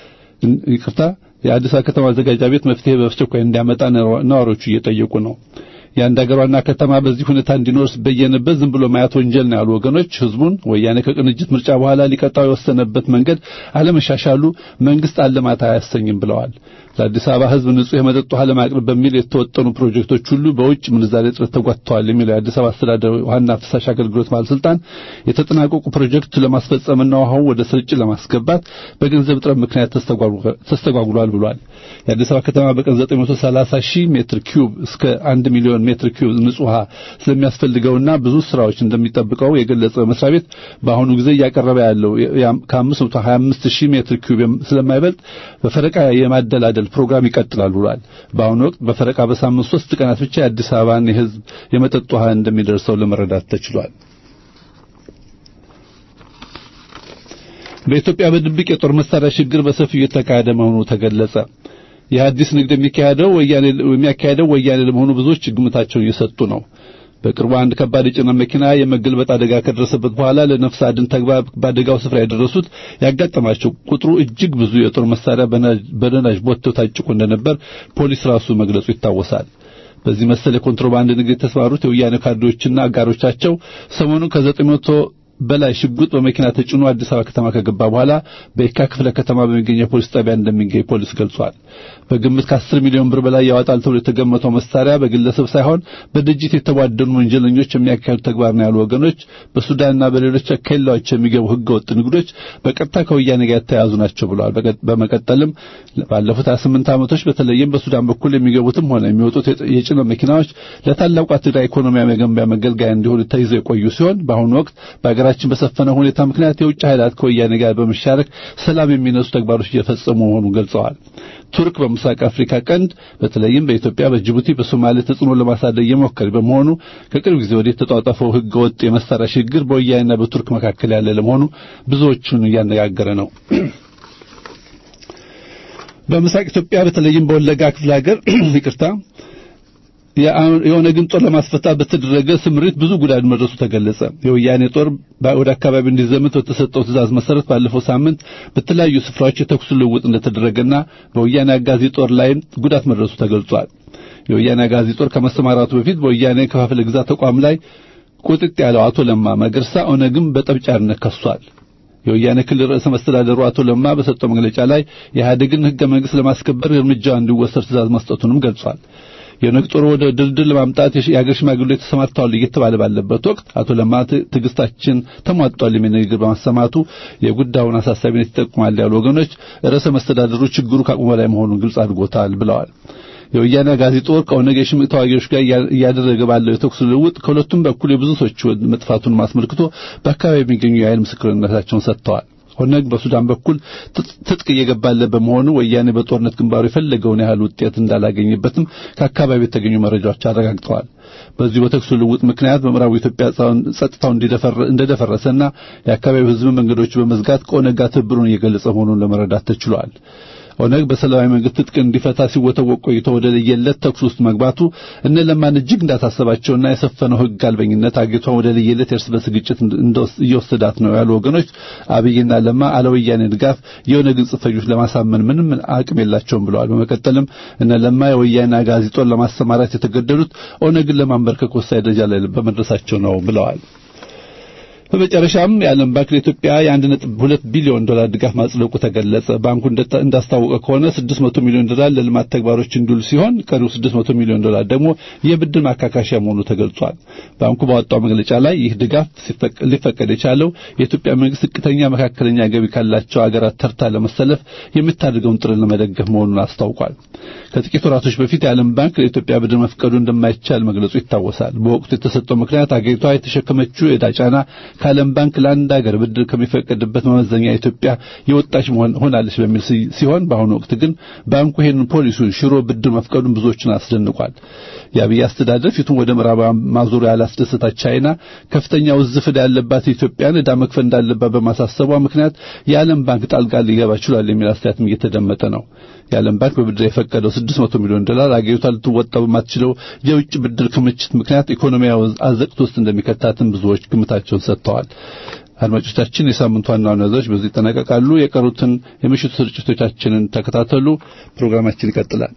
የአዲስ አበባ ከተማ አዘጋጃ ቤት መፍትሄ በአስቸኳይ እንዲያመጣ ነዋሪዎቹ እየጠየቁ ነው። የአንድ ሀገር ዋና ከተማ በዚህ ሁኔታ እንዲኖር በየነበት ዝም ብሎ ማየት ወንጀል ነው ያሉ ወገኖች ህዝቡን ወያኔ ከቅንጅት ምርጫ በኋላ ሊቀጣው የወሰነበት መንገድ አለመሻሻሉ መንግስት አለማታ አያሰኝም ብለዋል። ለአዲስ አበባ ህዝብ ንጹህ የመጠጥ ውሃ ለማቅረብ በሚል የተወጠኑ ፕሮጀክቶች ሁሉ በውጭ ምንዛሬ እጥረት ተጓትተዋል የሚለው የአዲስ አበባ አስተዳደር ውሃና ፍሳሽ አገልግሎት ባለስልጣን የተጠናቀቁ ፕሮጀክት ለማስፈጸምና ውሃውን ወደ ስርጭት ለማስገባት በገንዘብ እጥረት ምክንያት ተስተጓጉሏል ብሏል። የአዲስ አበባ ከተማ በቀን 930,000 ሜትር ኪዩብ እስከ 1 ሚሊዮን ሜትር ኪዩብ ንጹህ ውሃ ስለሚያስፈልገውና ብዙ ስራዎች እንደሚጠብቀው የገለጸው መስሪያ ቤት በአሁኑ ጊዜ እያቀረበ ያለው ከ525,000 ሜትር ኪዩብ ስለማይበልጥ በፈረቃ የማደላደል ፕሮግራም ይቀጥላል ብሏል። በአሁኑ ወቅት በፈረቃ በሳምንት 3 ቀናት ብቻ የአዲስ አበባን የህዝብ የመጠጥ ውሃ እንደሚደርሰው ለመረዳት ተችሏል። በኢትዮጵያ በድብቅ የጦር መሳሪያ ሽግግር በሰፊው እየተካሄደ መሆኑ ተገለጸ። የአዲስ ንግድ የሚያካሄደው ወያኔ ለመሆኑ ብዙዎች ግምታቸውን እየሰጡ ነው። በቅርቡ አንድ ከባድ የጭነት መኪና የመገልበጥ አደጋ ከደረሰበት በኋላ ለነፍስ አድን ተግባር በአደጋው ስፍራ የደረሱት ያጋጠማቸው ቁጥሩ እጅግ ብዙ የጦር መሳሪያ በነዳጅ ቦቴው ታጭቆ እንደነበር ፖሊስ ራሱ መግለጹ ይታወሳል። በዚህ መሰለ ኮንትሮባንድ ንግድ የተሰማሩት የወያኔ ካድሬዎችና አጋሮቻቸው ሰሞኑን ከ900 በላይ ሽጉጥ በመኪና ተጭኖ አዲስ አበባ ከተማ ከገባ በኋላ በየካ ክፍለ ከተማ በሚገኘው ፖሊስ ጣቢያ እንደሚገኝ ፖሊስ ገልጿል። በግምት ከ10 ሚሊዮን ብር በላይ ያወጣል ተብሎ የተገመተው መሳሪያ በግለሰብ ሳይሆን በድርጅት የተቧደኑ ወንጀለኞች የሚያካሂዱ ተግባር ነው ያሉ ወገኖች በሱዳንና በሌሎች ኬላዎች የሚገቡ ህገወጥ ንግዶች በቀጥታ ከወያኔ ጋር የተያያዙ ናቸው ብለዋል። በመቀጠልም ባለፉት 28 ዓመቶች በተለይም በሱዳን በኩል የሚገቡትም ሆነ የሚወጡት የጭነት መኪናዎች ለታላቋ ትግራይ ኢኮኖሚያዊ መገንቢያ መገልገያ እንዲሆኑ ተይዘው የቆዩ ሲሆን በአሁኑ ወቅት በአገራችን በሰፈነው ሁኔታ ምክንያት የውጭ ኃይላት ከወያኔ ጋር በመሻረክ ሰላም የሚነሱ ተግባሮች እየፈጸሙ መሆኑን ገልጸዋል። ቱርክ በምስራቅ አፍሪካ ቀንድ በተለይም በኢትዮጵያ፣ በጅቡቲ፣ በሶማሌ ተጽዕኖ ለማሳደር እየሞከረ በመሆኑ ከቅርብ ጊዜ ወዲህ የተጧጧፈው ህገወጥ የመሳሪያ ሽግግር በወያኔና በቱርክ መካከል ያለ ለመሆኑ ብዙዎቹን እያነጋገረ ነው። በምስራቅ ኢትዮጵያ በተለይም በወለጋ ክፍለ ሀገር ይቅርታ የኦነግን ጦር ለማስፈታት በተደረገ ስምሪት ብዙ ጉዳት መድረሱ ተገለጸ። የወያኔ ጦር ወደ አካባቢ እንዲዘምት በተሰጠው ትዕዛዝ መሰረት ባለፈው ሳምንት በተለያዩ ስፍራዎች የተኩስ ልውውጥ እንደተደረገና በወያኔ አጋዚ ጦር ላይ ጉዳት መድረሱ ተገልጿል። የወያኔ አጋዚ ጦር ከመሰማራቱ በፊት በወያኔ ከፋፍለ ግዛት ተቋም ላይ ቁጥጥ ያለው አቶ ለማ መገርሳ ኦነግም በጠብጫሪነት ከሷል። የወያኔ ክልል ርዕሰ መስተዳድሩ አቶ ለማ በሰጠው መግለጫ ላይ የኢህአዴግን ህገ መንግስት ለማስከበር እርምጃ እንዲወሰድ ትዕዛዝ መስጠቱንም ገልጿል። የኦነግ ጦር ወደ ድልድል ማምጣት የአገር ሽማግሌዎች ተሰማርተዋል እየተባለ ባለበት ወቅት አቶ ለማ ትዕግስታችን ተሟጧል የሚል ንግግር በማሰማቱ የጉዳዩን አሳሳቢነት ይጠቁማል ያሉ ወገኖች ርዕሰ መስተዳድሩ ችግሩ ከአቅሙ በላይ መሆኑን ግልጽ አድርጎታል ብለዋል። የወያኔ አጋዚ ጦር ከኦነግ የሽምቅ ተዋጊዎች ጋር እያደረገ ባለው የተኩስ ልውውጥ ከሁለቱም በኩል የብዙ ሰዎች መጥፋቱን ማስመልክቶ በአካባቢ የሚገኙ የኃይል ምስክርነታቸውን ሰጥተዋል። ኦነግ በሱዳን በኩል ትጥቅ እየገባለ በመሆኑ ወያኔ በጦርነት ግንባሩ የፈለገውን ያህል ውጤት እንዳላገኘበትም ከአካባቢ የተገኙ መረጃዎች አረጋግጠዋል። በዚህ በተኩስ ልውውጥ ምክንያት በምዕራብ ኢትዮጵያ ጸጥታው እንደደፈረሰና የአካባቢው ሕዝብ መንገዶች በመዝጋት ከኦነግ ጋር ትብብሩን እየገለጸ መሆኑን ለመረዳት ተችሏል። ኦነግ በሰላማዊ መንገድ ትጥቅ እንዲፈታ ሲወተወቅ ቆይቶ ወደ ለየለት ተኩስ ውስጥ መግባቱ እነ ለማን እጅግ እንዳሳሰባቸውና የሰፈነው ሕግ አልበኝነት አገቷን ወደ ለየለት የእርስ በርስ ግጭት እየወሰዳት ነው ያሉ ወገኖች አብይና ለማ አለወያኔ ድጋፍ የኦነግን ጽፈኞች ለማሳመን ምንም አቅም የላቸውም ብለዋል። በመቀጠልም እነ ለማ የወያኔ አጋዚ ጦር ለማሰማራት የተገደዱት ኦነግን ለማንበርከክ ወሳኝ ደረጃ ላይ በመድረሳቸው ነው ብለዋል። በመጨረሻም የዓለም ባንክ ለኢትዮጵያ የ1.2 ቢሊዮን ዶላር ድጋፍ ማጽደቁ ተገለጸ። ባንኩ እንዳስታወቀ ከሆነ 600 ሚሊዮን ዶላር ለልማት ተግባሮች እንዲውል ሲሆን ቀሪው 600 ሚሊዮን ዶላር ደግሞ የብድር ማካካሻ መሆኑ ተገልጿል። ባንኩ ባወጣው መግለጫ ላይ ይህ ድጋፍ ሊፈቀድ የቻለው የኢትዮጵያ መንግስት ዝቅተኛ መካከለኛ ገቢ ካላቸው አገራት ተርታ ለመሰለፍ የምታደርገውን ጥረት ለመደገፍ መሆኑን አስታውቋል። ከጥቂት ወራቶች በፊት የዓለም ባንክ ለኢትዮጵያ ብድር መፍቀዱ እንደማይቻል መግለጹ ይታወሳል። በወቅቱ የተሰጠው ምክንያት አገሪቷ የተሸከመችው የዕዳ ጫና ከዓለም ባንክ ለአንድ ሀገር ብድር ከሚፈቀድበት መመዘኛ ኢትዮጵያ የወጣች ሆናለች በሚል ሲሆን በአሁኑ ወቅት ግን ባንኩ ይህንን ፖሊሲውን ሽሮ ብድር መፍቀዱን ብዙዎችን አስደንቋል። የአብይ አስተዳደር ፊቱን ወደ ምዕራብ ማዞሩ ያላስደሰታች ቻይና ከፍተኛ ውዝፍ ዕዳ ያለባት ኢትዮጵያን ዕዳ መክፈል እንዳለባት በማሳሰቧ ምክንያት የዓለም ባንክ ጣልቃ ሊገባ ችሏል የሚል አስተያየትም እየተደመጠ ነው። የዓለም ባንክ በብድር የፈቀደው 600 ሚሊዮን ዶላር አገሪቷ ልትወጣ በማትችለው የውጭ ብድር ክምችት ምክንያት ኢኮኖሚያዊ አዘቅት ውስጥ እንደሚከታትም ብዙዎች ግምታቸውን ሰጥተዋል። አድማጮቻችን፣ የሳምንቱ ዋና ዋና ዜናዎች በዚህ ይጠናቀቃሉ። የቀሩትን የምሽቱ ስርጭቶቻችንን ተከታተሉ። ፕሮግራማችን ይቀጥላል።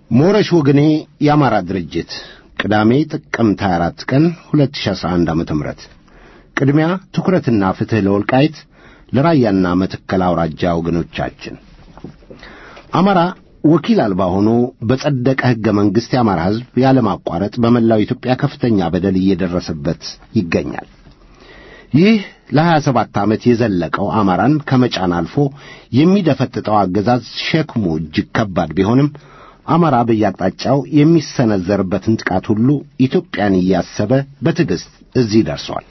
ሞረሽ ወገኔ የአማራ ድርጅት ቅዳሜ ጥቅምት 24 ቀን 2011 ዓ.ም ቅድሚያ ትኩረትና ፍትህ ለወልቃይት ለራያና መተከል አውራጃ ወገኖቻችን። አማራ ወኪል አልባ ሆኖ በጸደቀ ሕገ መንግሥት የአማራ ሕዝብ ያለማቋረጥ በመላው ኢትዮጵያ ከፍተኛ በደል እየደረሰበት ይገኛል። ይህ ለ27 ዓመት የዘለቀው አማራን ከመጫን አልፎ የሚደፈጥጠው አገዛዝ ሸክሙ እጅግ ከባድ ቢሆንም አማራ በየአቅጣጫው የሚሰነዘርበትን ጥቃት ሁሉ ኢትዮጵያን እያሰበ በትዕግስት እዚህ ደርሷል።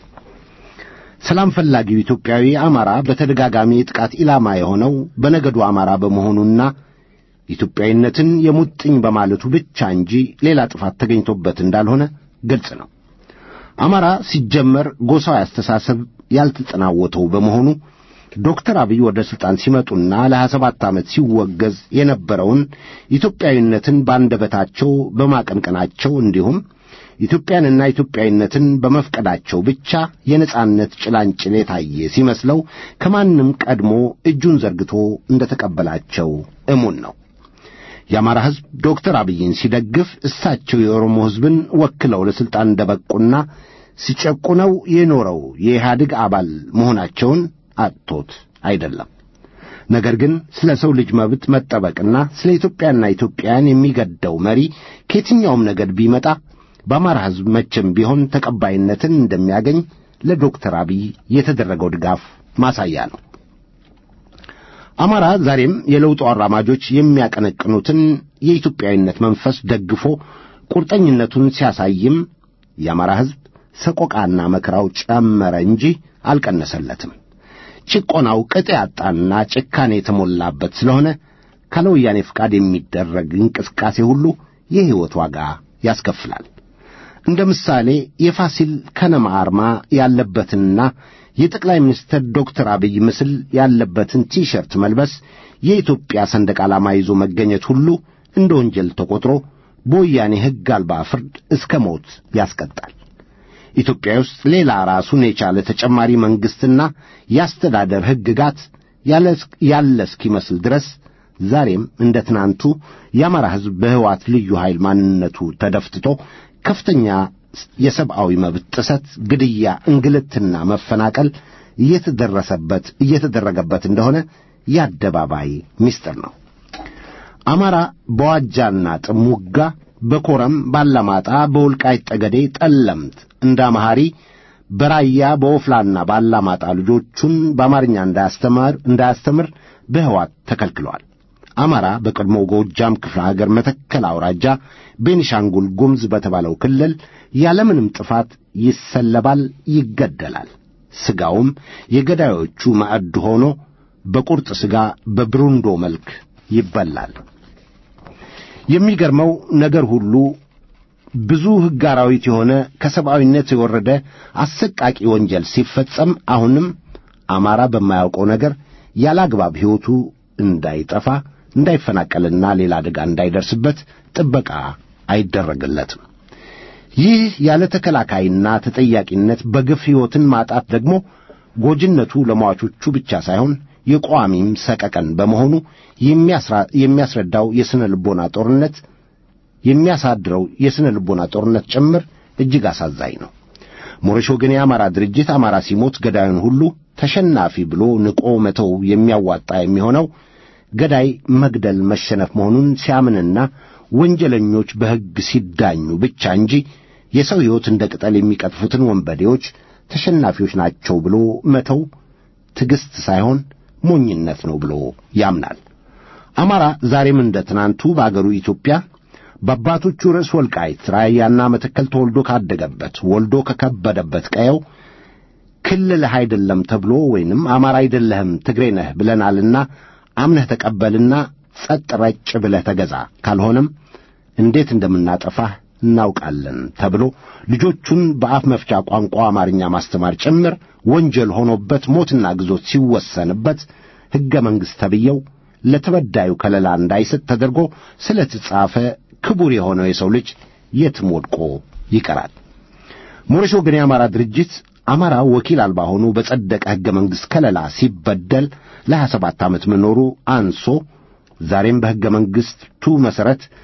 ሰላም ፈላጊው ኢትዮጵያዊ አማራ በተደጋጋሚ የጥቃት ኢላማ የሆነው በነገዱ አማራ በመሆኑና ኢትዮጵያዊነትን የሙጥኝ በማለቱ ብቻ እንጂ ሌላ ጥፋት ተገኝቶበት እንዳልሆነ ግልጽ ነው። አማራ ሲጀመር ጎሳዊ አስተሳሰብ ያልተጠናወተው በመሆኑ ዶክተር አብይ ወደ ስልጣን ሲመጡና ለ27 ዓመት ሲወገዝ የነበረውን ኢትዮጵያዊነትን ባንደበታቸው በማቀንቀናቸው እንዲሁም ኢትዮጵያንና ኢትዮጵያዊነትን በመፍቀዳቸው ብቻ የነጻነት ጭላንጭል የታየ ሲመስለው ከማንም ቀድሞ እጁን ዘርግቶ እንደተቀበላቸው እሙን ነው። የአማራ ሕዝብ ዶክተር አብይን ሲደግፍ እሳቸው የኦሮሞ ሕዝብን ወክለው ለስልጣን እንደበቁና ሲጨቁነው የኖረው የኢህአዴግ አባል መሆናቸውን አጥቶት አይደለም። ነገር ግን ስለ ሰው ልጅ መብት መጠበቅና ስለ ኢትዮጵያና ኢትዮጵያን የሚገደው መሪ ከየትኛውም ነገድ ቢመጣ በአማራ ሕዝብ መቼም ቢሆን ተቀባይነትን እንደሚያገኝ ለዶክተር አብይ የተደረገው ድጋፍ ማሳያ ነው። አማራ ዛሬም የለውጡ አራማጆች የሚያቀነቅኑትን የኢትዮጵያዊነት መንፈስ ደግፎ ቁርጠኝነቱን ሲያሳይም የአማራ ሕዝብ ሰቆቃና መከራው ጨመረ እንጂ አልቀነሰለትም። ጭቆናው ቅጥ ያጣና ጭካኔ የተሞላበት ስለሆነ ካለ ወያኔ ፍቃድ የሚደረግ እንቅስቃሴ ሁሉ የሕይወት ዋጋ ያስከፍላል። እንደ ምሳሌ የፋሲል ከነማ አርማ ያለበትንና የጠቅላይ ሚኒስትር ዶክተር አብይ ምስል ያለበትን ቲሸርት መልበስ፣ የኢትዮጵያ ሰንደቅ ዓላማ ይዞ መገኘት ሁሉ እንደ ወንጀል ተቆጥሮ በወያኔ ሕግ አልባ ፍርድ እስከ ሞት ያስቀጣል። ኢትዮጵያ ውስጥ ሌላ ራሱን የቻለ ተጨማሪ መንግሥትና የአስተዳደር ሕግጋት ያለ እስኪመስል ድረስ ዛሬም እንደ ትናንቱ የአማራ ሕዝብ በሕወሓት ልዩ ኃይል ማንነቱ ተደፍትቶ ከፍተኛ የሰብአዊ መብት ጥሰት፣ ግድያ፣ እንግልትና መፈናቀል እየተደረገበት እንደሆነ የአደባባይ ምስጢር ነው። አማራ በዋጃና ጥሙጋ፣ በኮረም፣ ባላማጣ፣ በወልቃይት ጠገዴ፣ ጠለምት፣ እንዳማሃሪ፣ በራያ፣ በኦፍላና ባላማጣ ልጆቹን በአማርኛ እንዳያስተምር በሕወሓት ተከልክሏል። አማራ በቀድሞ ጎጃም ክፍለ ሀገር መተከል አውራጃ ቤኒሻንጉል ጉምዝ በተባለው ክልል ያለምንም ጥፋት ይሰለባል፣ ይገደላል። ሥጋውም የገዳዮቹ ማዕድ ሆኖ በቁርጥ ሥጋ በብሩንዶ መልክ ይበላል። የሚገርመው ነገር ሁሉ ብዙ ሕግ አራዊት የሆነ ከሰብአዊነት የወረደ አሰቃቂ ወንጀል ሲፈጸም አሁንም አማራ በማያውቀው ነገር ያላግባብ ሕይወቱ እንዳይጠፋ እንዳይፈናቀልና ሌላ አደጋ እንዳይደርስበት ጥበቃ አይደረግለትም። ይህ ያለ ተከላካይና ተጠያቂነት በግፍ ሕይወትን ማጣት ደግሞ ጎጅነቱ ለሟቾቹ ብቻ ሳይሆን የቋሚም ሰቀቀን በመሆኑ የሚያስረዳው የስነ ልቦና ጦርነት የሚያሳድረው የስነ ልቦና ጦርነት ጭምር እጅግ አሳዛኝ ነው። ሞረሽ ወገኔ የአማራ ድርጅት አማራ ሲሞት ገዳዩን ሁሉ ተሸናፊ ብሎ ንቆ መተው የሚያዋጣ የሚሆነው ገዳይ መግደል መሸነፍ መሆኑን ሲያምንና ወንጀለኞች በሕግ ሲዳኙ ብቻ እንጂ የሰው ሕይወት እንደ ቅጠል የሚቀጥፉትን ወንበዴዎች ተሸናፊዎች ናቸው ብሎ መተው ትዕግሥት ሳይሆን ሞኝነት ነው ብሎ ያምናል። አማራ ዛሬም እንደ ትናንቱ በአገሩ ኢትዮጵያ በአባቶቹ ርዕስ ወልቃይት፣ ራያና መተከል ተወልዶ ካደገበት ወልዶ ከከበደበት ቀየው ክልልህ አይደለም ተብሎ ወይንም አማራ አይደለህም ትግሬ ነህ ብለናልና አምነህ ተቀበልና ጸጥ ረጭ ብለህ ተገዛ፣ ካልሆነም እንዴት እንደምናጠፋህ እናውቃለን ተብሎ ልጆቹን በአፍ መፍቻ ቋንቋ አማርኛ ማስተማር ጭምር ወንጀል ሆኖበት ሞትና ግዞት ሲወሰንበት ሕገ መንግሥት ተብየው ለተበዳዩ ከለላ እንዳይሰጥ ተደርጎ ስለተጻፈ ክቡር የሆነው የሰው ልጅ የትም ወድቆ ይቀራል። ሞረሽ ወገኔ የአማራ ድርጅት አማራ ወኪል አልባ ሆኖ በጸደቀ ሕገ መንግሥት ከለላ ሲበደል ለ27 ዓመት መኖሩ አንሶ ዛሬም በሕገ መንግሥቱ መሠረት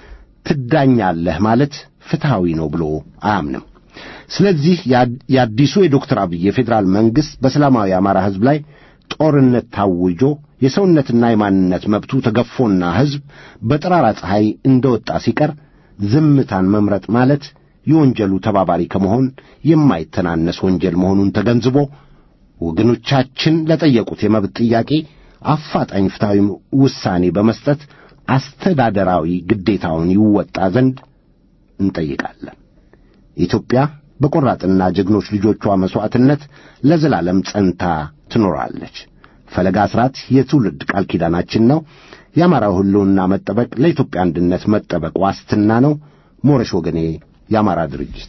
ትዳኛለህ ማለት ፍትሃዊ ነው ብሎ አያምንም። ስለዚህ የአዲሱ የዶክተር አብይ የፌዴራል መንግሥት በሰላማዊ አማራ ሕዝብ ላይ ጦርነት ታውጆ የሰውነትና የማንነት መብቱ ተገፎና ሕዝብ በጠራራ ፀሐይ እንደወጣ ሲቀር ዝምታን መምረጥ ማለት የወንጀሉ ተባባሪ ከመሆን የማይተናነስ ወንጀል መሆኑን ተገንዝቦ ወገኖቻችን ለጠየቁት የመብት ጥያቄ አፋጣኝ ፍትሃዊ ውሳኔ በመስጠት አስተዳደራዊ ግዴታውን ይወጣ ዘንድ እንጠይቃለን። ኢትዮጵያ በቆራጥና ጀግኖች ልጆቿ መስዋዕትነት ለዘላለም ጸንታ ትኖራለች። ፈለጋ አስራት የትውልድ ቃል ኪዳናችን ነው። የአማራው ሕልውና መጠበቅ ለኢትዮጵያ አንድነት መጠበቅ ዋስትና ነው። ሞረሽ ወገኔ የአማራ ድርጅት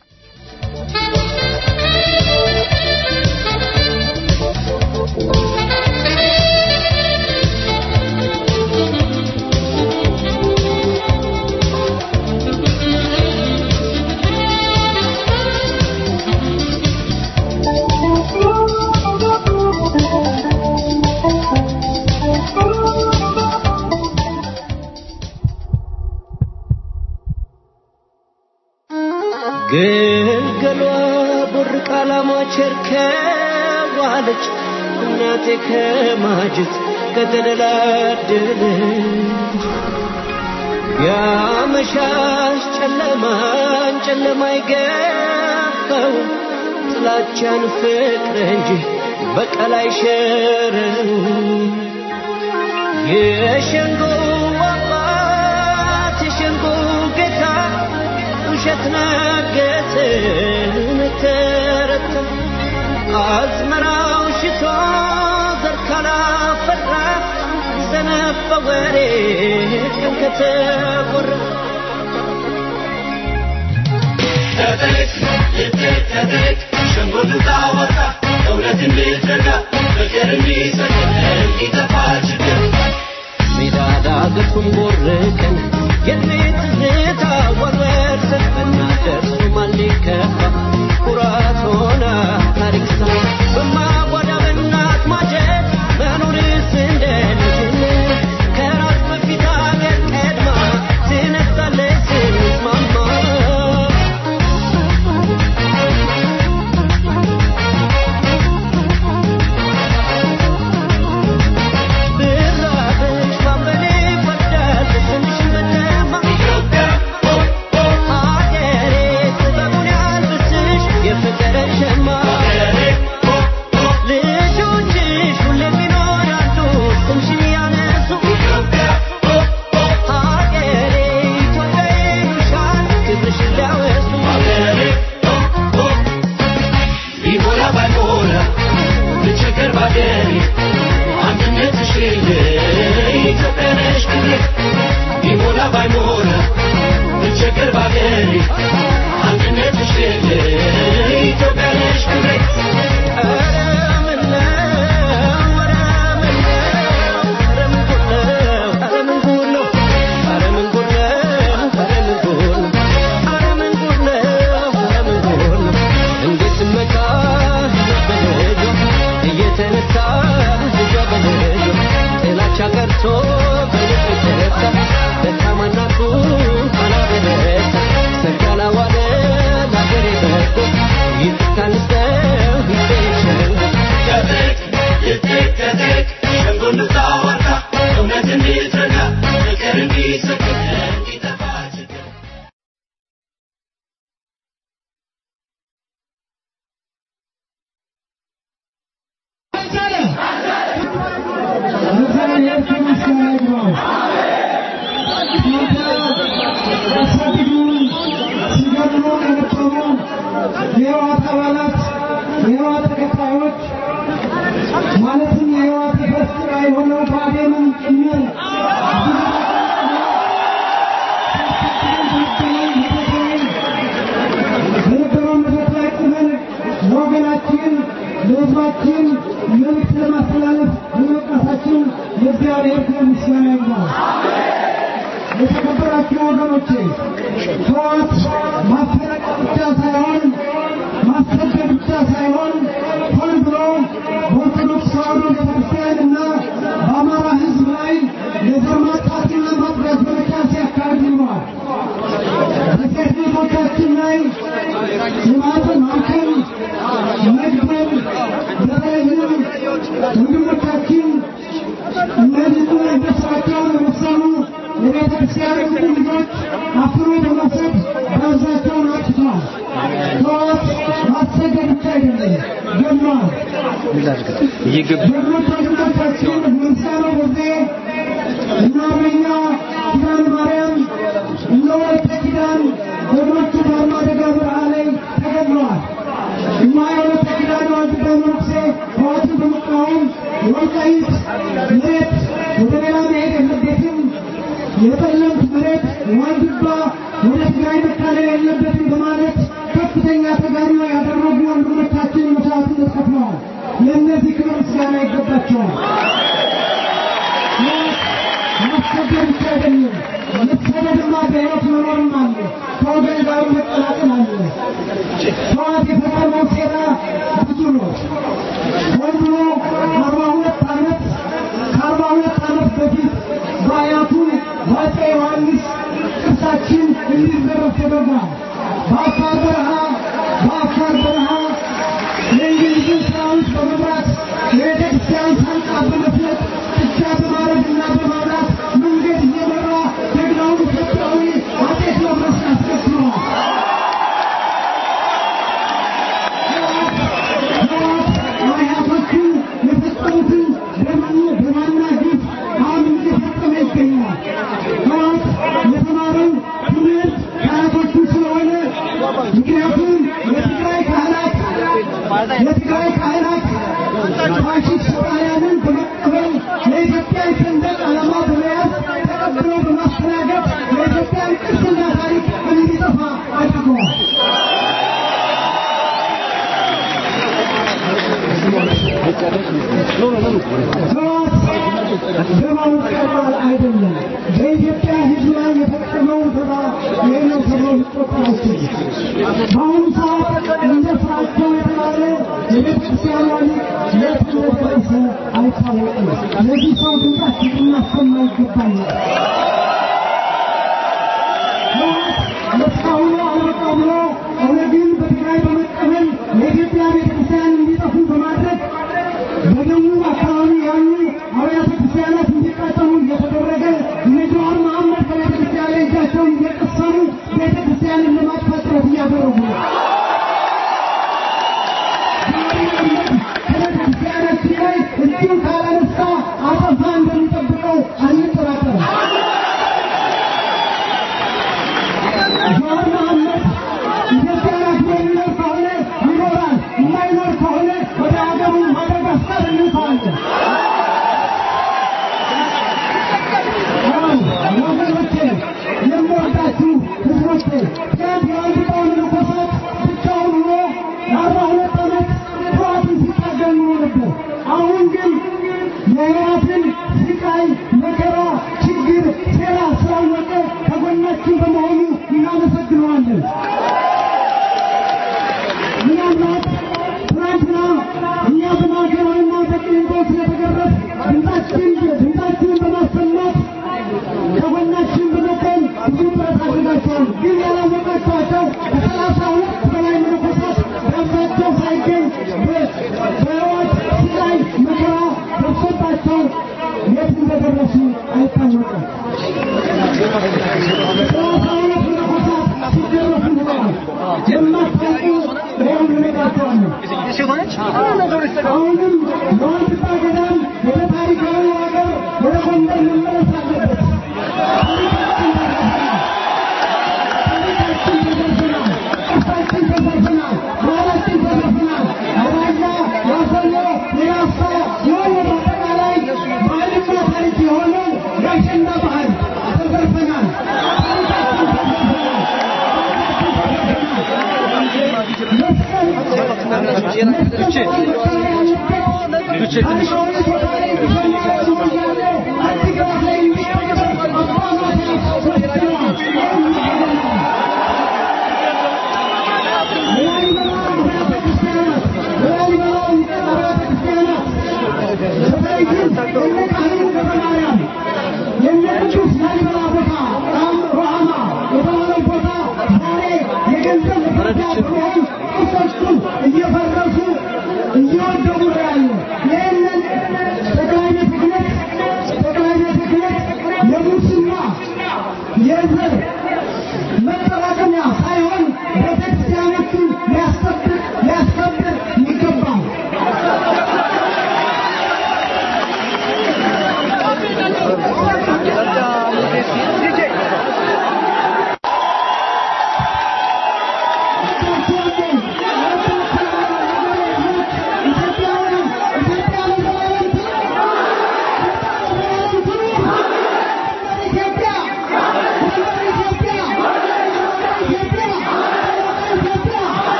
ግልገሏ ቡርቃላ ማቸርከዋለች እናቴ ከማጀት ከተደላደለ ያመሻሽ ጨለማን ጨለማ ይገባው ጥላቻን ፍቅር እንጂ በቀል አይሸረው የሸንጎ አባት የሸንጎ ጌታ ውሸት ነገትን ተረታ አዝመራው ሽቶ ዘር ካላፈራ ዘነበ ወሬ ቀን ከተቆራ ተጠቅ ተጠቅ ሸንጎሉ ታወጣ እውነት እንድትረጋ ፍቅር እንዲሰጠን እንዲጠፋ ችግር ሜዳ ዳገቱን ቦርቀን የቤት ዝታ ወርወርሰን ብናደርስ ማን ሊከፋ ኩራት ሆና ታሪክ ሳ በማጓዳ በእናት ማጀት መኖርስ እንደ ልጅነት ከራስ በፊት አገር ቀድማ ትነሳለች ስንስማማ Never mind,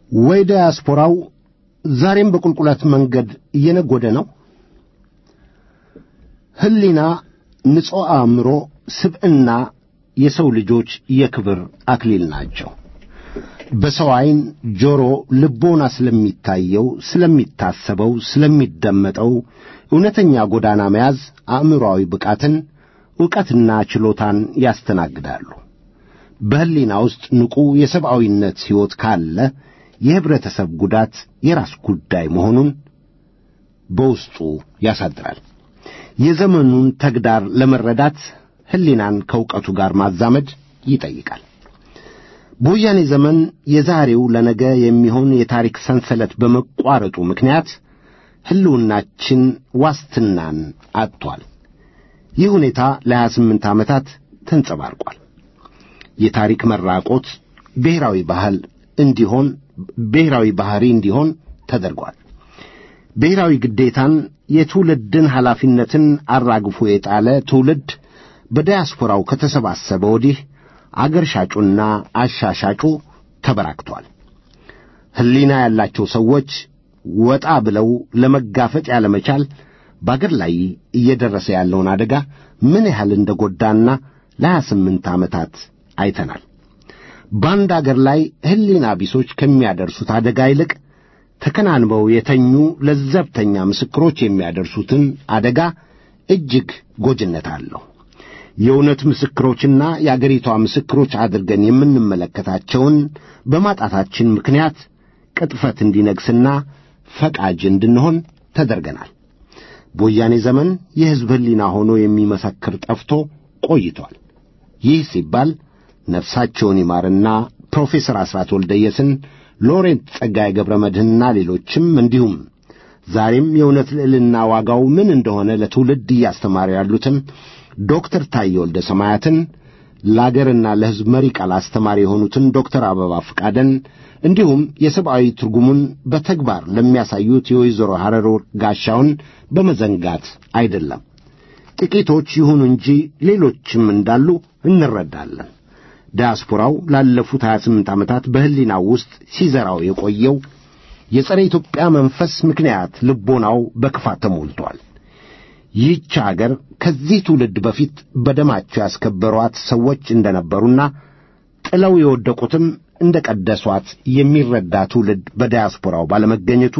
ወይ ዲያስፖራው ዛሬም በቁልቁለት መንገድ እየነጎደ ነው? ሕሊና፣ ንጹሕ አእምሮ፣ ስብዕና የሰው ልጆች የክብር አክሊል ናቸው። በሰው ዓይን፣ ጆሮ፣ ልቦና ስለሚታየው፣ ስለሚታሰበው፣ ስለሚደመጠው እውነተኛ ጎዳና መያዝ አእምሮአዊ ብቃትን፣ ዕውቀትና ችሎታን ያስተናግዳሉ። በሕሊና ውስጥ ንቁ የሰብአዊነት ሕይወት ካለ የህብረተሰብ ጉዳት የራስ ጉዳይ መሆኑን በውስጡ ያሳድራል። የዘመኑን ተግዳር ለመረዳት ሕሊናን ከዕውቀቱ ጋር ማዛመድ ይጠይቃል። በወያኔ ዘመን የዛሬው ለነገ የሚሆን የታሪክ ሰንሰለት በመቋረጡ ምክንያት ሕልውናችን ዋስትናን አጥቷል። ይህ ሁኔታ ለ28 ዓመታት ተንጸባርቋል። የታሪክ መራቆት ብሔራዊ ባህሪ እንዲሆን ተደርጓል። ብሔራዊ ግዴታን፣ የትውልድን ኃላፊነትን አራግፎ የጣለ ትውልድ በዲያስፖራው ከተሰባሰበ ወዲህ አገር ሻጩና አሻሻጩ ተበራክቷል። ሕሊና ያላቸው ሰዎች ወጣ ብለው ለመጋፈጥ ያለመቻል በአገር ላይ እየደረሰ ያለውን አደጋ ምን ያህል እንደጎዳና ለ28 ዓመታት አይተናል። በአንድ አገር ላይ ሕሊና ቢሶች ከሚያደርሱት አደጋ ይልቅ ተከናንበው የተኙ ለዘብተኛ ምስክሮች የሚያደርሱትን አደጋ እጅግ ጎጅነት አለው። የእውነት ምስክሮችና የአገሪቷ ምስክሮች አድርገን የምንመለከታቸውን በማጣታችን ምክንያት ቅጥፈት እንዲነግስና ፈቃጅ እንድንሆን ተደርገናል። በወያኔ ዘመን የሕዝብ ሕሊና ሆኖ የሚመሰክር ጠፍቶ ቆይቷል። ይህ ሲባል ነፍሳቸውን ይማርና ፕሮፌሰር አስራት ወልደየስን፣ ሎሬንት ጸጋዬ ገብረ መድኅንና ሌሎችም እንዲሁም ዛሬም የእውነት ልዕልና ዋጋው ምን እንደሆነ ለትውልድ እያስተማሩ ያሉትን ዶክተር ታዬ ወልደ ሰማያትን፣ ለአገርና ለሕዝብ መሪ ቃል አስተማሪ የሆኑትን ዶክተር አበባ ፍቃደን እንዲሁም የሰብአዊ ትርጉሙን በተግባር ለሚያሳዩት የወይዘሮ ሐረሮ ጋሻውን በመዘንጋት አይደለም። ጥቂቶች ይሁኑ እንጂ ሌሎችም እንዳሉ እንረዳለን። ዲያስፖራው ላለፉት 28 ዓመታት በሕሊናው ውስጥ ሲዘራው የቆየው የጸረ ኢትዮጵያ መንፈስ ምክንያት ልቦናው በክፋት ተሞልቷል። ይህች አገር ከዚህ ትውልድ በፊት በደማቸው ያስከበሯት ሰዎች እንደነበሩና ጥለው የወደቁትም እንደ ቀደሷት የሚረዳ ትውልድ በዲያስፖራው ባለመገኘቱ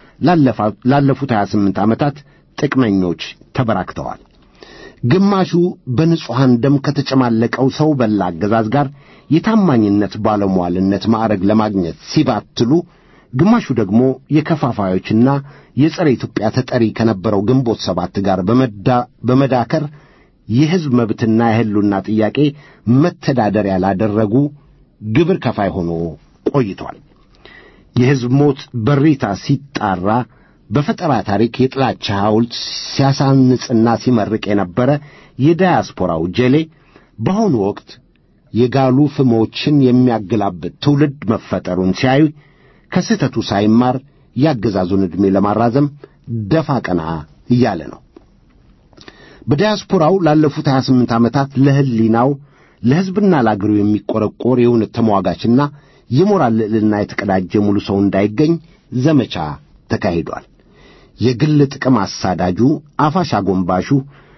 ላለፉት 28 ዓመታት ጥቅመኞች ተበራክተዋል። ግማሹ በንጹሐን ደም ከተጨማለቀው ሰው በላ አገዛዝ ጋር የታማኝነት ባለሟልነት ማዕረግ ለማግኘት ሲባትሉ፣ ግማሹ ደግሞ የከፋፋዮችና የጸረ ኢትዮጵያ ተጠሪ ከነበረው ግንቦት ሰባት ጋር በመዳከር የሕዝብ መብትና የሕልውና ጥያቄ መተዳደሪያ ያላደረጉ ግብር ከፋይ ሆኖ ቆይቷል። የሕዝብ ሞት በሪታ ሲጣራ በፈጠራ ታሪክ የጥላቻ ሐውልት ሲያሳንጽና ሲመርቅ የነበረ የዲያስፖራው ጀሌ በአሁኑ ወቅት የጋሉ ፍሞችን የሚያገላብጥ ትውልድ መፈጠሩን ሲያዩ ከስህተቱ ሳይማር ያገዛዙን ዕድሜ ለማራዘም ደፋ ቀና እያለ ነው። በዲያስፖራው ላለፉት 28 ዓመታት ለሕሊናው ለሕዝብና ለአገሩ የሚቆረቆር የእውነት ተሟጋችና የሞራል ልዕልና የተቀዳጀ ሙሉ ሰው እንዳይገኝ ዘመቻ ተካሂዷል። የግል ጥቅም አሳዳጁ አፋሽ አጎንባሹ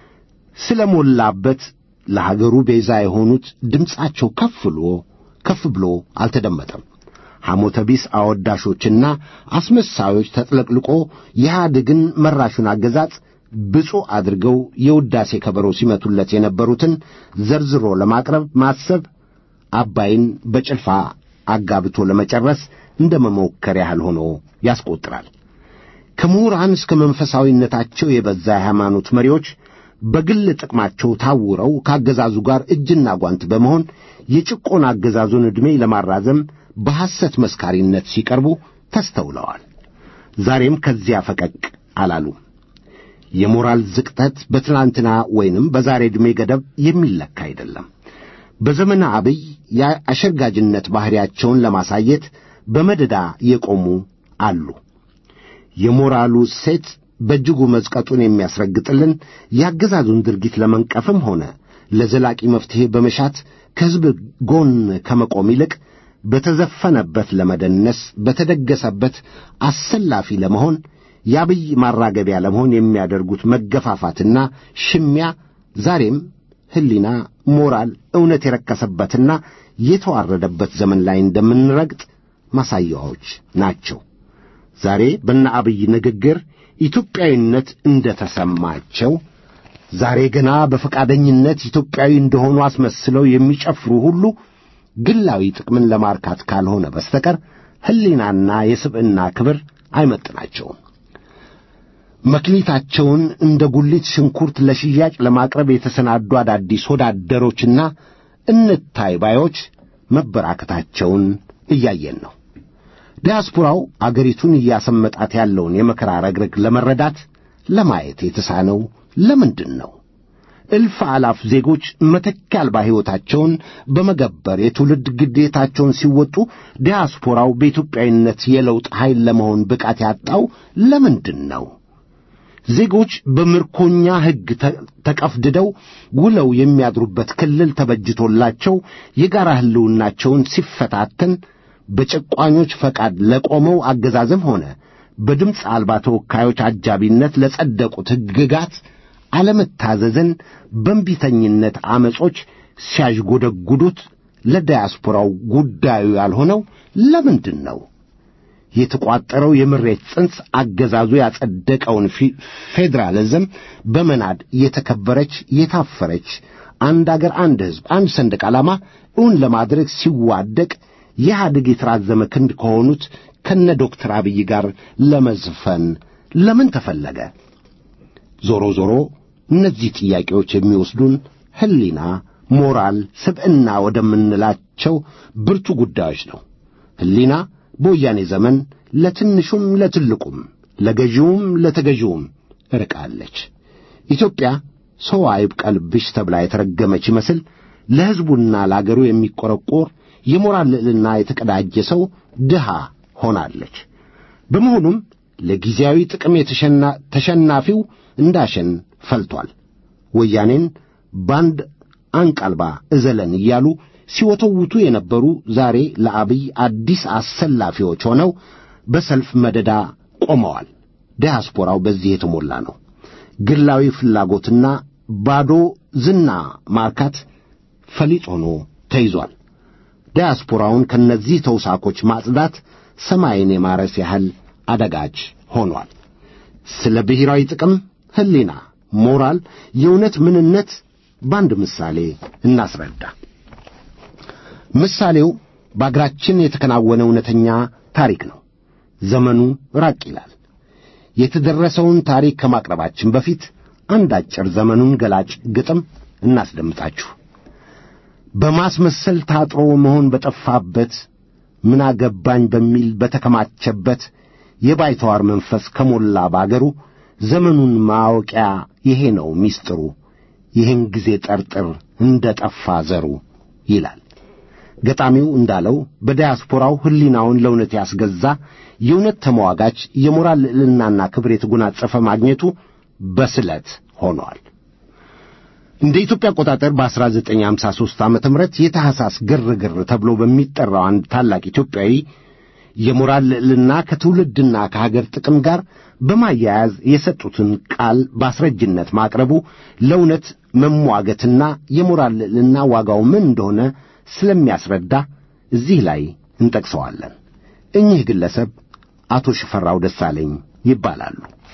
ስለሞላበት ለሀገሩ ቤዛ የሆኑት ድምፃቸው ከፍ ብሎ አልተደመጠም። ሐሞተ ቢስ አወዳሾችና አስመሳዮች ተጥለቅልቆ የኢህአዴግን መራሹን አገዛዝ ብፁዕ አድርገው የውዳሴ ከበሮ ሲመቱለት የነበሩትን ዘርዝሮ ለማቅረብ ማሰብ አባይን በጭልፋ አጋብቶ ለመጨረስ እንደ መሞከር ያህል ሆኖ ያስቆጥራል። ከምሁራን እስከ መንፈሳዊነታቸው የበዛ የሃይማኖት መሪዎች በግል ጥቅማቸው ታውረው ከአገዛዙ ጋር እጅና ጓንት በመሆን የጭቆና አገዛዙን ዕድሜ ለማራዘም በሐሰት መስካሪነት ሲቀርቡ ተስተውለዋል። ዛሬም ከዚያ ፈቀቅ አላሉም። የሞራል ዝቅጠት በትናንትና ወይንም በዛሬ ዕድሜ ገደብ የሚለካ አይደለም። በዘመነ አብይ የአሸርጋጅነት ባሕሪያቸውን ለማሳየት በመደዳ የቆሙ አሉ። የሞራሉ ሴት በእጅጉ መዝቀጡን የሚያስረግጥልን የአገዛዙን ድርጊት ለመንቀፍም ሆነ ለዘላቂ መፍትሔ በመሻት ከሕዝብ ጎን ከመቆም ይልቅ በተዘፈነበት ለመደነስ በተደገሰበት አሰላፊ ለመሆን የአብይ ማራገቢያ ለመሆን የሚያደርጉት መገፋፋትና ሽሚያ ዛሬም ሕሊና፣ ሞራል፣ እውነት የረከሰበትና የተዋረደበት ዘመን ላይ እንደምንረግጥ ማሳያዎች ናቸው። ዛሬ በእነ አብይ ንግግር ኢትዮጵያዊነት እንደተሰማቸው ዛሬ ገና በፈቃደኝነት ኢትዮጵያዊ እንደሆኑ አስመስለው የሚጨፍሩ ሁሉ ግላዊ ጥቅምን ለማርካት ካልሆነ በስተቀር ሕሊናና የስብዕና ክብር አይመጥናቸውም። መክሊታቸውን እንደ ጉሊት ሽንኩርት ለሽያጭ ለማቅረብ የተሰናዱ አዳዲስ ወዳደሮችና እንታይ ባዮች መበራከታቸውን እያየን ነው። ዲያስፖራው አገሪቱን እያሰመጣት ያለውን የመከራ ረግረግ ለመረዳት ለማየት የተሳነው ለምንድን ነው? እልፍ አላፍ ዜጎች መተኪያ አልባ ሕይወታቸውን በመገበር የትውልድ ግዴታቸውን ሲወጡ ዲያስፖራው በኢትዮጵያዊነት የለውጥ ኃይል ለመሆን ብቃት ያጣው ለምንድን ነው? ዜጎች በምርኮኛ ሕግ ተቀፍድደው ውለው የሚያድሩበት ክልል ተበጅቶላቸው የጋራ ሕልውናቸውን ሲፈታተን በጨቋኞች ፈቃድ ለቆመው አገዛዝም ሆነ በድምፅ አልባ ተወካዮች አጃቢነት ለጸደቁት ሕግጋት አለመታዘዝን በእንቢተኝነት ዓመጾች ሲያዥጎደጉዱት ለዲያስፖራው ጉዳዩ ያልሆነው ለምንድን ነው? የተቋጠረው የምሬት ጽንስ አገዛዙ ያጸደቀውን ፌዴራሊዝም በመናድ የተከበረች የታፈረች አንድ አገር፣ አንድ ሕዝብ፣ አንድ ሰንደቅ ዓላማ እውን ለማድረግ ሲዋደቅ የኢህአዴግ የተራዘመ ክንድ ከሆኑት ከነ ዶክተር አብይ ጋር ለመዝፈን ለምን ተፈለገ? ዞሮ ዞሮ እነዚህ ጥያቄዎች የሚወስዱን ሕሊና፣ ሞራል፣ ስብዕና ወደምንላቸው ብርቱ ጉዳዮች ነው። ሕሊና በወያኔ ዘመን ለትንሹም ለትልቁም ለገዢውም ለተገዢውም ርቃለች። ኢትዮጵያ ሰው አይብቀልብሽ ተብላ የተረገመች ይመስል ለሕዝቡና ለአገሩ የሚቆረቆር የሞራል ልዕልና የተቀዳጀ ሰው ድሃ ሆናለች። በመሆኑም ለጊዜያዊ ጥቅም ተሸናፊው እንዳሸን ፈልቷል። ወያኔን ባንድ አንቀልባ እዘለን እያሉ ሲወተውቱ የነበሩ ዛሬ ለአብይ አዲስ አሰላፊዎች ሆነው በሰልፍ መደዳ ቆመዋል። ዲያስፖራው በዚህ የተሞላ ነው። ግላዊ ፍላጎትና ባዶ ዝና ማርካት ፈሊጥ ሆኖ ተይዟል። ዲያስፖራውን ከነዚህ ተውሳኮች ማጽዳት ሰማይን የማረስ ያህል አደጋች ሆኗል። ስለ ብሔራዊ ጥቅም፣ ሕሊና፣ ሞራል፣ የእውነት ምንነት በአንድ ምሳሌ እናስረዳ። ምሳሌው በአገራችን የተከናወነ እውነተኛ ታሪክ ነው። ዘመኑ ራቅ ይላል። የተደረሰውን ታሪክ ከማቅረባችን በፊት አንድ አጭር ዘመኑን ገላጭ ግጥም እናስደምጣችሁ። በማስመሰል ታጥሮ መሆን በጠፋበት ምን አገባኝ በሚል በተከማቸበት የባይተዋር መንፈስ ከሞላ ባገሩ ዘመኑን ማወቂያ ይሄ ነው ሚስጥሩ፣ ይህን ጊዜ ጠርጥር እንደ ጠፋ ዘሩ ይላል። ገጣሚው እንዳለው በዲያስፖራው ሕሊናውን ለእውነት ያስገዛ የእውነት ተመዋጋች የሞራል ልዕልናና ክብር የተጎናጸፈ ማግኘቱ በስለት ሆኗል። እንደ ኢትዮጵያ አቆጣጠር በ1953 ዓመተ ምህረት የታህሳስ ግርግር ተብሎ በሚጠራው አንድ ታላቅ ኢትዮጵያዊ የሞራል ልዕልና ከትውልድና ከሀገር ጥቅም ጋር በማያያዝ የሰጡትን ቃል በአስረጅነት ማቅረቡ ለእውነት መሟገትና የሞራል ልዕልና ዋጋው ምን እንደሆነ ስለሚያስረዳ እዚህ ላይ እንጠቅሰዋለን። እኚህ ግለሰብ አቶ ሽፈራው ደሳለኝ ይባላሉ።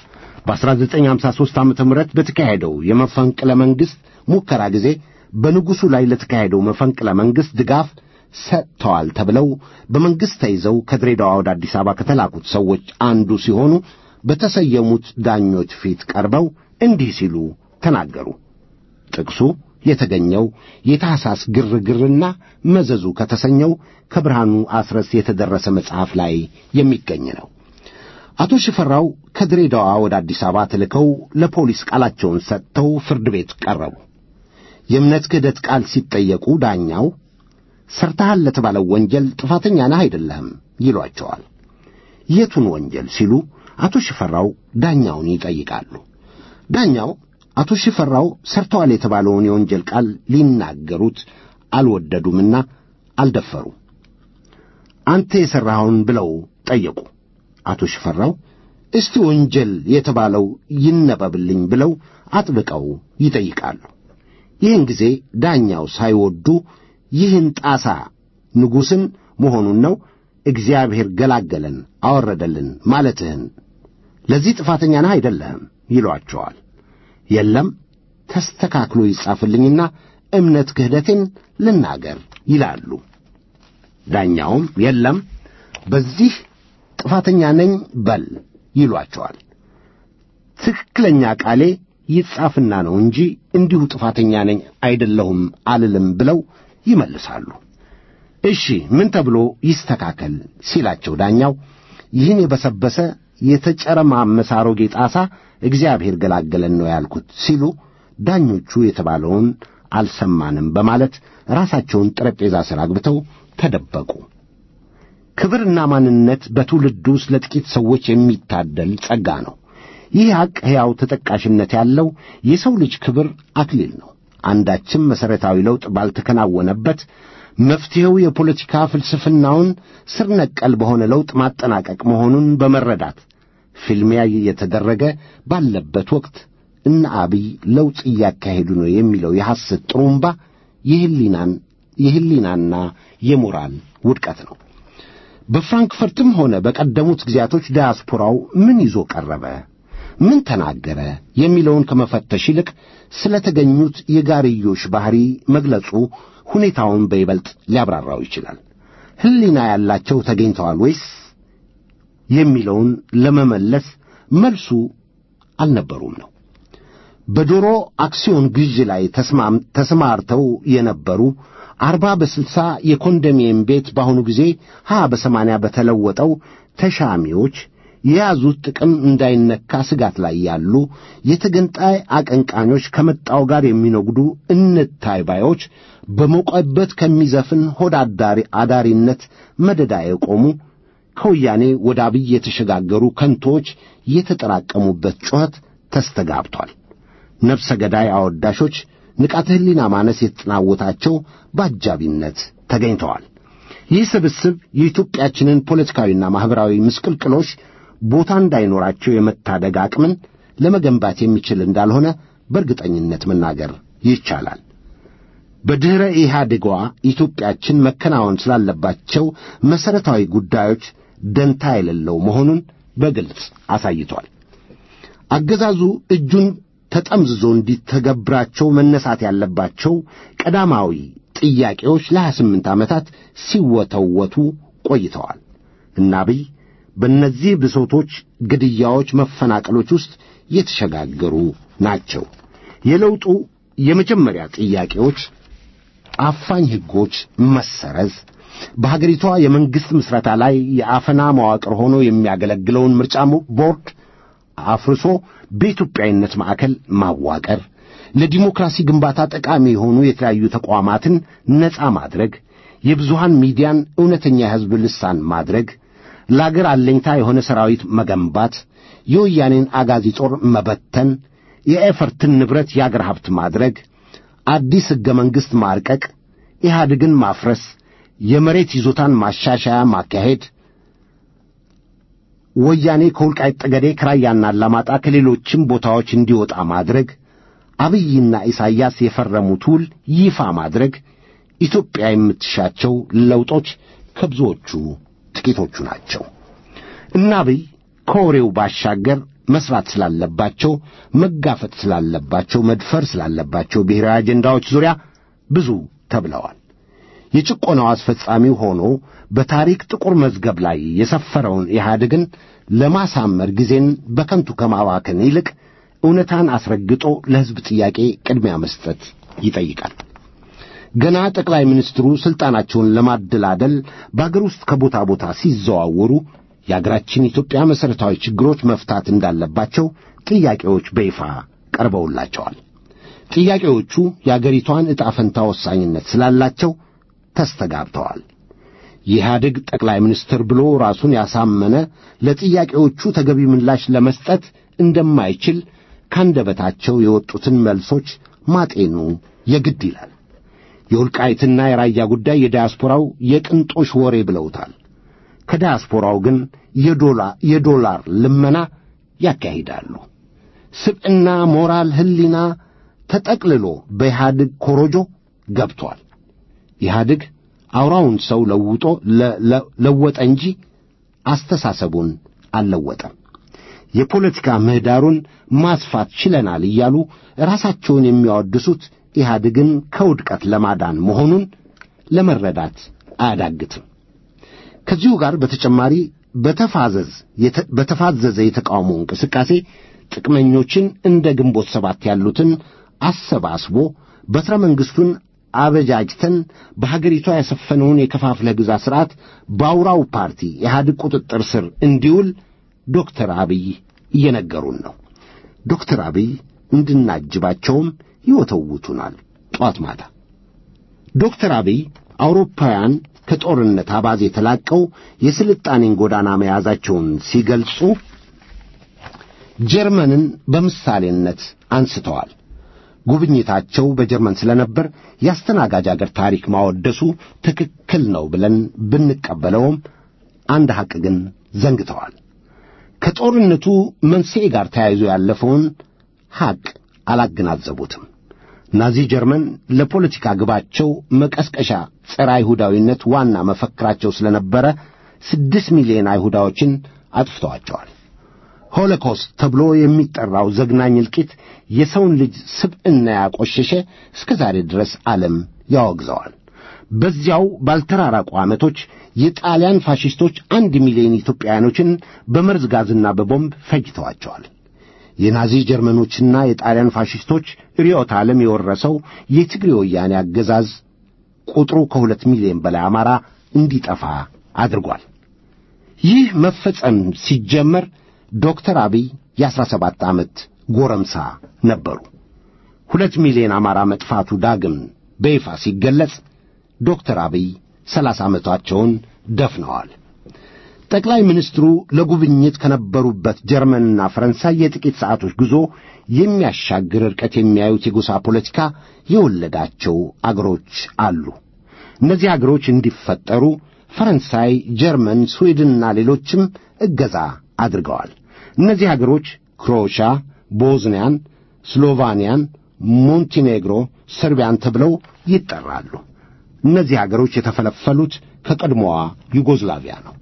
በ1953 ዓመተ ምህረት በተካሄደው የመፈንቅለ መንግሥት ሙከራ ጊዜ በንጉሡ ላይ ለተካሄደው መፈንቅለ መንግሥት ድጋፍ ሰጥተዋል ተብለው በመንግሥት ተይዘው ከድሬዳዋ ወደ አዲስ አበባ ከተላኩት ሰዎች አንዱ ሲሆኑ በተሰየሙት ዳኞች ፊት ቀርበው እንዲህ ሲሉ ተናገሩ። ጥቅሱ የተገኘው የታህሳስ ግርግርና መዘዙ ከተሰኘው ከብርሃኑ አስረስ የተደረሰ መጽሐፍ ላይ የሚገኝ ነው። አቶ ሽፈራው ከድሬዳዋ ወደ አዲስ አበባ ተልከው ለፖሊስ ቃላቸውን ሰጥተው ፍርድ ቤት ቀረቡ። የእምነት ክህደት ቃል ሲጠየቁ ዳኛው ሰርተሃል ለተባለው ወንጀል ጥፋተኛ ነህ አይደለህም ይሏቸዋል። የቱን ወንጀል ሲሉ አቶ ሽፈራው ዳኛውን ይጠይቃሉ። ዳኛው አቶ ሽፈራው ሰርተዋል የተባለውን የወንጀል ቃል ሊናገሩት አልወደዱምና አልደፈሩ። አንተ የሠራኸውን ብለው ጠየቁ። አቶ ሽፈራው እስቲ ወንጀል የተባለው ይነበብልኝ ብለው አጥብቀው ይጠይቃሉ። ይህን ጊዜ ዳኛው ሳይወዱ ይህን ጣሳ ንጉሥን መሆኑን ነው እግዚአብሔር ገላገለን አወረደልን ማለትህን ለዚህ ጥፋተኛ ነህ አይደለህም ይሏቸዋል። የለም ተስተካክሎ ይጻፍልኝና እምነት ክህደቴን ልናገር ይላሉ። ዳኛውም የለም በዚህ ጥፋተኛ ነኝ በል ይሏቸዋል። ትክክለኛ ቃሌ ይጻፍና ነው እንጂ እንዲሁ ጥፋተኛ ነኝ አይደለሁም አልልም ብለው ይመልሳሉ። እሺ ምን ተብሎ ይስተካከል ሲላቸው ዳኛው ይህን የበሰበሰ የተጨረማመሰ አሮጌ ጣሳ እግዚአብሔር ገላገለን ነው ያልኩት ሲሉ ዳኞቹ የተባለውን አልሰማንም በማለት ራሳቸውን ጠረጴዛ ስር አግብተው ተደበቁ። ክብርና ማንነት በትውልዱ ውስጥ ለጥቂት ሰዎች የሚታደል ጸጋ ነው። ይህ ሐቅ ሕያው ተጠቃሽነት ያለው የሰው ልጅ ክብር አክሊል ነው። አንዳችም መሠረታዊ ለውጥ ባልተከናወነበት መፍትሔው የፖለቲካ ፍልስፍናውን ስር ነቀል በሆነ ለውጥ ማጠናቀቅ መሆኑን በመረዳት ፍልሚያ የተደረገ ባለበት ወቅት እነ አብይ ለውጥ እያካሄዱ ነው የሚለው የሐሰት ጥሩምባ የህሊናና የሞራል ውድቀት ነው። በፍራንክፈርትም ሆነ በቀደሙት ጊዜያቶች ዲያስፖራው ምን ይዞ ቀረበ፣ ምን ተናገረ የሚለውን ከመፈተሽ ይልቅ ስለተገኙት የጋርዮሽ ባህሪ መግለጹ ሁኔታውን በይበልጥ ሊያብራራው ይችላል። ህሊና ያላቸው ተገኝተዋል ወይስ የሚለውን ለመመለስ መልሱ አልነበሩም ነው። በዶሮ አክሲዮን ግዢ ላይ ተስማርተው የነበሩ 40 በ60 የኮንዶሚኒየም ቤት በአሁኑ ጊዜ 20 በ80 በተለወጠው ተሻሚዎች የያዙት ጥቅም እንዳይነካ ስጋት ላይ ያሉ የተገንጣይ አቀንቃኞች ከመጣው ጋር የሚነግዱ እንታይ ባዮች በመቆበት ከሚዘፍን አዳሪነት መደዳ የቆሙ ከወያኔ ወደ አብይ የተሸጋገሩ ከንቶች የተጠራቀሙበት ጩኸት ተስተጋብቷል። ነፍሰ ገዳይ አወዳሾች ንቃተ ህሊና ማነስ የተጠናወታቸው በአጃቢነት ተገኝተዋል። ይህ ስብስብ የኢትዮጵያችንን ፖለቲካዊና ማህበራዊ ምስቅልቅሎች ቦታ እንዳይኖራቸው የመታደግ አቅምን ለመገንባት የሚችል እንዳልሆነ በእርግጠኝነት መናገር ይቻላል። በድህረ ኢህአዴጓ ኢትዮጵያችን መከናወን ስላለባቸው መሠረታዊ ጉዳዮች ደንታ የሌለው መሆኑን በግልጽ አሳይቷል። አገዛዙ እጁን ተጠምዝዞ እንዲተገብራቸው መነሳት ያለባቸው ቀዳማዊ ጥያቄዎች ለ28 ዓመታት ሲወተወቱ ቆይተዋል እና አብይ በእነዚህ ብሶቶች፣ ግድያዎች፣ መፈናቀሎች ውስጥ የተሸጋገሩ ናቸው። የለውጡ የመጀመሪያ ጥያቄዎች አፋኝ ሕጎች መሰረዝ፣ በሀገሪቷ የመንግሥት ምስረታ ላይ የአፈና መዋቅር ሆኖ የሚያገለግለውን ምርጫ ቦርድ አፍርሶ በኢትዮጵያዊነት ማዕከል ማዋቀር፣ ለዲሞክራሲ ግንባታ ጠቃሚ የሆኑ የተለያዩ ተቋማትን ነጻ ማድረግ፣ የብዙሃን ሚዲያን እውነተኛ የሕዝብ ልሳን ማድረግ፣ ለአገር አለኝታ የሆነ ሰራዊት መገንባት፣ የወያኔን አጋዚ ጦር መበተን፣ የኤፈርትን ንብረት የአገር ሀብት ማድረግ፣ አዲስ ሕገ መንግሥት ማርቀቅ፣ ኢህአዴግን ማፍረስ፣ የመሬት ይዞታን ማሻሻያ ማካሄድ፣ ወያኔ ከወልቃይት ጠገዴ፣ ከራያና አላማጣ ከሌሎችም ቦታዎች እንዲወጣ ማድረግ፣ አብይና ኢሳይያስ የፈረሙት ውል ይፋ ማድረግ፣ ኢትዮጵያ የምትሻቸው ለውጦች ከብዙዎቹ ጥቂቶቹ ናቸው። እና አብይ ከወሬው ባሻገር መስራት ስላለባቸው፣ መጋፈጥ ስላለባቸው፣ መድፈር ስላለባቸው ብሔራዊ አጀንዳዎች ዙሪያ ብዙ ተብለዋል። የጭቆናው አስፈጻሚው ሆኖ በታሪክ ጥቁር መዝገብ ላይ የሰፈረውን ኢህአዴግን ለማሳመር ጊዜን በከንቱ ከማባከን ይልቅ እውነታን አስረግጦ ለሕዝብ ጥያቄ ቅድሚያ መስጠት ይጠይቃል። ገና ጠቅላይ ሚኒስትሩ ሥልጣናቸውን ለማደላደል በአገር ውስጥ ከቦታ ቦታ ሲዘዋወሩ የአገራችን ኢትዮጵያ መሠረታዊ ችግሮች መፍታት እንዳለባቸው ጥያቄዎች በይፋ ቀርበውላቸዋል። ጥያቄዎቹ የአገሪቷን ዕጣ ፈንታ ወሳኝነት ስላላቸው ተስተጋብተዋል። የኢህአዴግ ጠቅላይ ሚኒስትር ብሎ ራሱን ያሳመነ ለጥያቄዎቹ ተገቢ ምላሽ ለመስጠት እንደማይችል ካንደበታቸው የወጡትን መልሶች ማጤኑ የግድ ይላል። የወልቃይትና የራያ ጉዳይ የዲያስፖራው የቅንጦሽ ወሬ ብለውታል። ከዲያስፖራው ግን የዶላር ልመና ያካሂዳሉ። ስብዕና፣ ሞራል፣ ሕሊና ተጠቅልሎ በኢህአድግ ኮሮጆ ገብቷል። ኢህአድግ አውራውን ሰው ለወጠ እንጂ አስተሳሰቡን አልለወጠም። የፖለቲካ ምህዳሩን ማስፋት ችለናል እያሉ ራሳቸውን የሚያወድሱት ኢህአድግን ከውድቀት ለማዳን መሆኑን ለመረዳት አያዳግትም። ከዚሁ ጋር በተጨማሪ በተፋዘዘ የተቃውሞ እንቅስቃሴ ጥቅመኞችን እንደ ግንቦት ሰባት ያሉትን አሰባስቦ በትረ መንግሥቱን አበጃጅተን በሀገሪቷ ያሰፈነውን የከፋፍለ ግዛ ሥርዓት በአውራው ፓርቲ ኢህአድግ ቁጥጥር ስር እንዲውል ዶክተር አብይ እየነገሩን ነው። ዶክተር አብይ እንድናጅባቸውም ይወተውቱናል ጧት ማታ። ዶክተር አብይ አውሮፓውያን ከጦርነት አባዜ ተላቀው የስልጣኔን ጎዳና መያዛቸውን ሲገልጹ ጀርመንን በምሳሌነት አንስተዋል። ጉብኝታቸው በጀርመን ስለነበር ያስተናጋጅ አገር ታሪክ ማወደሱ ትክክል ነው ብለን ብንቀበለውም አንድ ሐቅ ግን ዘንግተዋል። ከጦርነቱ መንስኤ ጋር ተያይዞ ያለፈውን ሐቅ አላገናዘቡትም። ናዚ ጀርመን ለፖለቲካ ግባቸው መቀስቀሻ ጸረ አይሁዳዊነት ዋና መፈክራቸው ስለነበረ 6 ሚሊዮን አይሁዳዎችን አጥፍተዋቸዋል። ሆሎኮስት ተብሎ የሚጠራው ዘግናኝ እልቂት የሰውን ልጅ ስብዕና ያቆሸሸ እስከ ዛሬ ድረስ ዓለም ያወግዘዋል። በዚያው ባልተራራቁ ዓመቶች የጣሊያን ፋሽስቶች 1 ሚሊዮን ኢትዮጵያውያኖችን በመርዝ ጋዝና በቦምብ ፈጅተዋቸዋል። የናዚ ጀርመኖችና የጣሊያን ፋሽስቶች ርዕዮተ ዓለም የወረሰው የትግሬ ወያኔ አገዛዝ ቁጥሩ ከ2 ሚሊዮን በላይ አማራ እንዲጠፋ አድርጓል። ይህ መፈጸም ሲጀመር ዶክተር አብይ የ17 ዓመት ጎረምሳ ነበሩ። 2 ሚሊዮን አማራ መጥፋቱ ዳግም በይፋ ሲገለጽ ዶክተር አብይ 30 ዓመታቸውን ደፍነዋል። ጠቅላይ ሚኒስትሩ ለጉብኝት ከነበሩበት ጀርመንና ፈረንሳይ የጥቂት ሰዓቶች ጉዞ የሚያሻግር ርቀት የሚያዩት የጎሳ ፖለቲካ የወለዳቸው አገሮች አሉ። እነዚህ አገሮች እንዲፈጠሩ ፈረንሳይ፣ ጀርመን፣ ስዊድንና ሌሎችም እገዛ አድርገዋል። እነዚህ አገሮች ክሮኤሽያ፣ ቦዝኒያን፣ ስሎቫኒያን፣ ሞንቴኔግሮ፣ ሰርቢያን ተብለው ይጠራሉ። እነዚህ አገሮች የተፈለፈሉት ከቀድሞዋ ዩጎዝላቪያ ነው።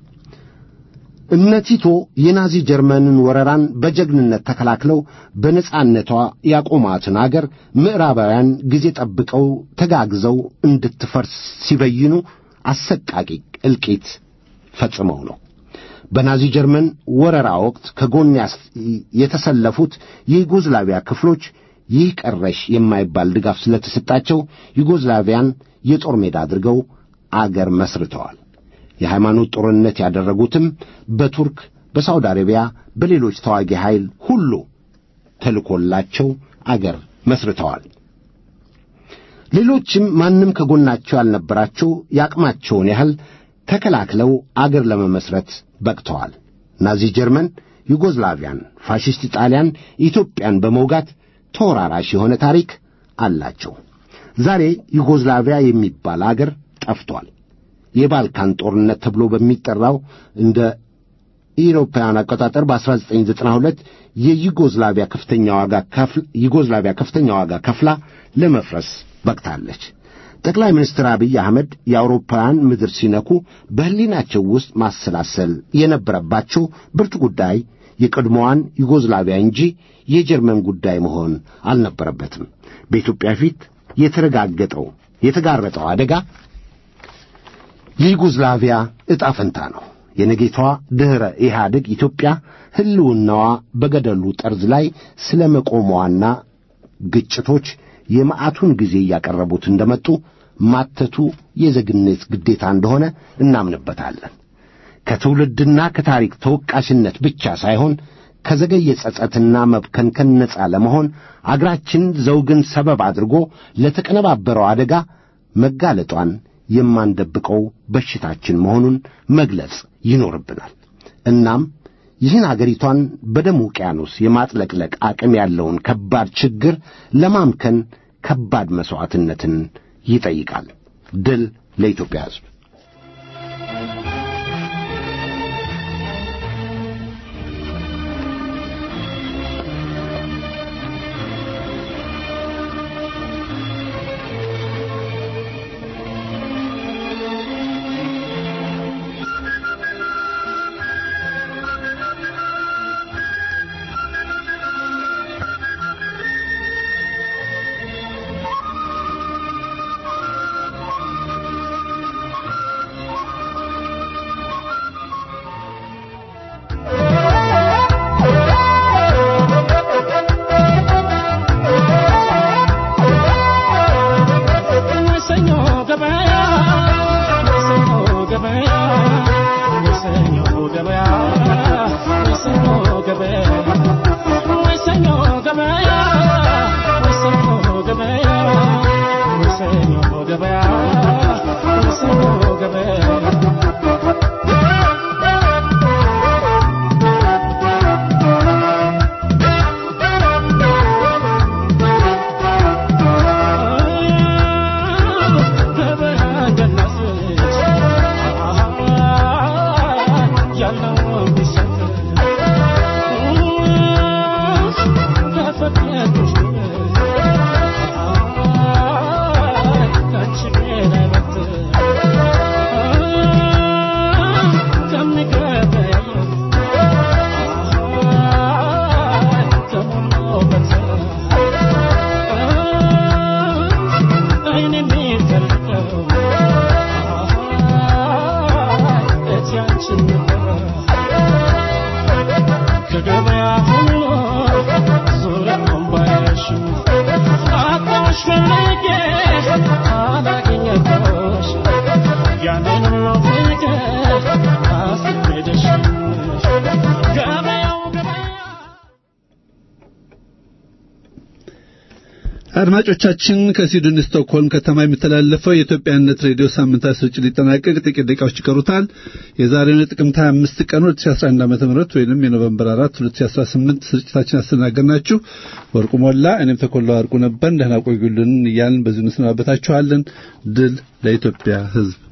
እነ ቲቶ የናዚ ጀርመንን ወረራን በጀግንነት ተከላክለው በነጻነቷ ያቆማትን አገር ምዕራባውያን ጊዜ ጠብቀው ተጋግዘው እንድትፈርስ ሲበይኑ አሰቃቂ እልቂት ፈጽመው ነው። በናዚ ጀርመን ወረራ ወቅት ከጎን የተሰለፉት የዩጎዝላቪያ ክፍሎች ይህ ቀረሽ የማይባል ድጋፍ ስለተሰጣቸው ዩጎዝላቪያን የጦር ሜዳ አድርገው አገር መስርተዋል። የሃይማኖት ጦርነት ያደረጉትም በቱርክ፣ በሳውዲ አረቢያ፣ በሌሎች ተዋጊ ኃይል ሁሉ ተልኮላቸው አገር መስርተዋል። ሌሎችም ማንም ከጎናቸው ያልነበራቸው ያቅማቸውን ያህል ተከላክለው አገር ለመመስረት በቅተዋል። ናዚ ጀርመን ዩጎዝላቪያን፣ ፋሽስት ጣሊያን ኢትዮጵያን በመውጋት ተወራራሽ የሆነ ታሪክ አላቸው። ዛሬ ዩጎዝላቪያ የሚባል አገር ጠፍቷል። የባልካን ጦርነት ተብሎ በሚጠራው እንደ ኢሮፓውያን አቆጣጠር በ1992 የዩጎዝላቪያ ከፍተኛ ዋጋ ከፍላ ለመፍረስ በቅታለች። ጠቅላይ ሚኒስትር አብይ አህመድ የአውሮፓውያን ምድር ሲነኩ በህሊናቸው ውስጥ ማሰላሰል የነበረባቸው ብርቱ ጉዳይ የቀድሞዋን ዩጎዝላቪያ እንጂ የጀርመን ጉዳይ መሆን አልነበረበትም። በኢትዮጵያ ፊት የተጋረጠው አደጋ የዩጎዝላቪያ ዕጣ ፈንታ ነው። የነገቷ ድህረ ኢህአዴግ ኢትዮጵያ ህልውናዋ በገደሉ ጠርዝ ላይ ስለ መቆሟና ግጭቶች የመዓቱን ጊዜ እያቀረቡት እንደመጡ ማተቱ የዜግነት ግዴታ እንደሆነ እናምንበታለን። ከትውልድና ከታሪክ ተወቃሽነት ብቻ ሳይሆን ከዘገየ ጸጸትና መብከንከን ነጻ ለመሆን አገራችን ዘውግን ሰበብ አድርጎ ለተቀነባበረው አደጋ መጋለጧን የማንደብቀው በሽታችን መሆኑን መግለጽ ይኖርብናል። እናም ይህን አገሪቷን በደም ውቅያኖስ የማጥለቅለቅ አቅም ያለውን ከባድ ችግር ለማምከን ከባድ መሥዋዕትነትን ይጠይቃል። ድል ለኢትዮጵያ ሕዝብ። አድማጮቻችን ከስዊድን ስቶክሆልም ከተማ የሚተላለፈው የኢትዮጵያነት ሬዲዮ ሳምንታዊ ስርጭት ሊጠናቀቅ ጥቂት ደቂቃዎች ይቀሩታል። የዛሬውን ጥቅምት 25 ቀን 2011 ዓ.ም ወይንም የኖቬምበር 4 2018 ስርጭታችን አስተናገድናችሁ ወርቁ ሞላ እኔም ተኮላ ወርቁ ነበር። ደህና ቆዩልን እያልን በዚሁ እንሰናበታችኋለን። ድል ለኢትዮጵያ ሕዝብ።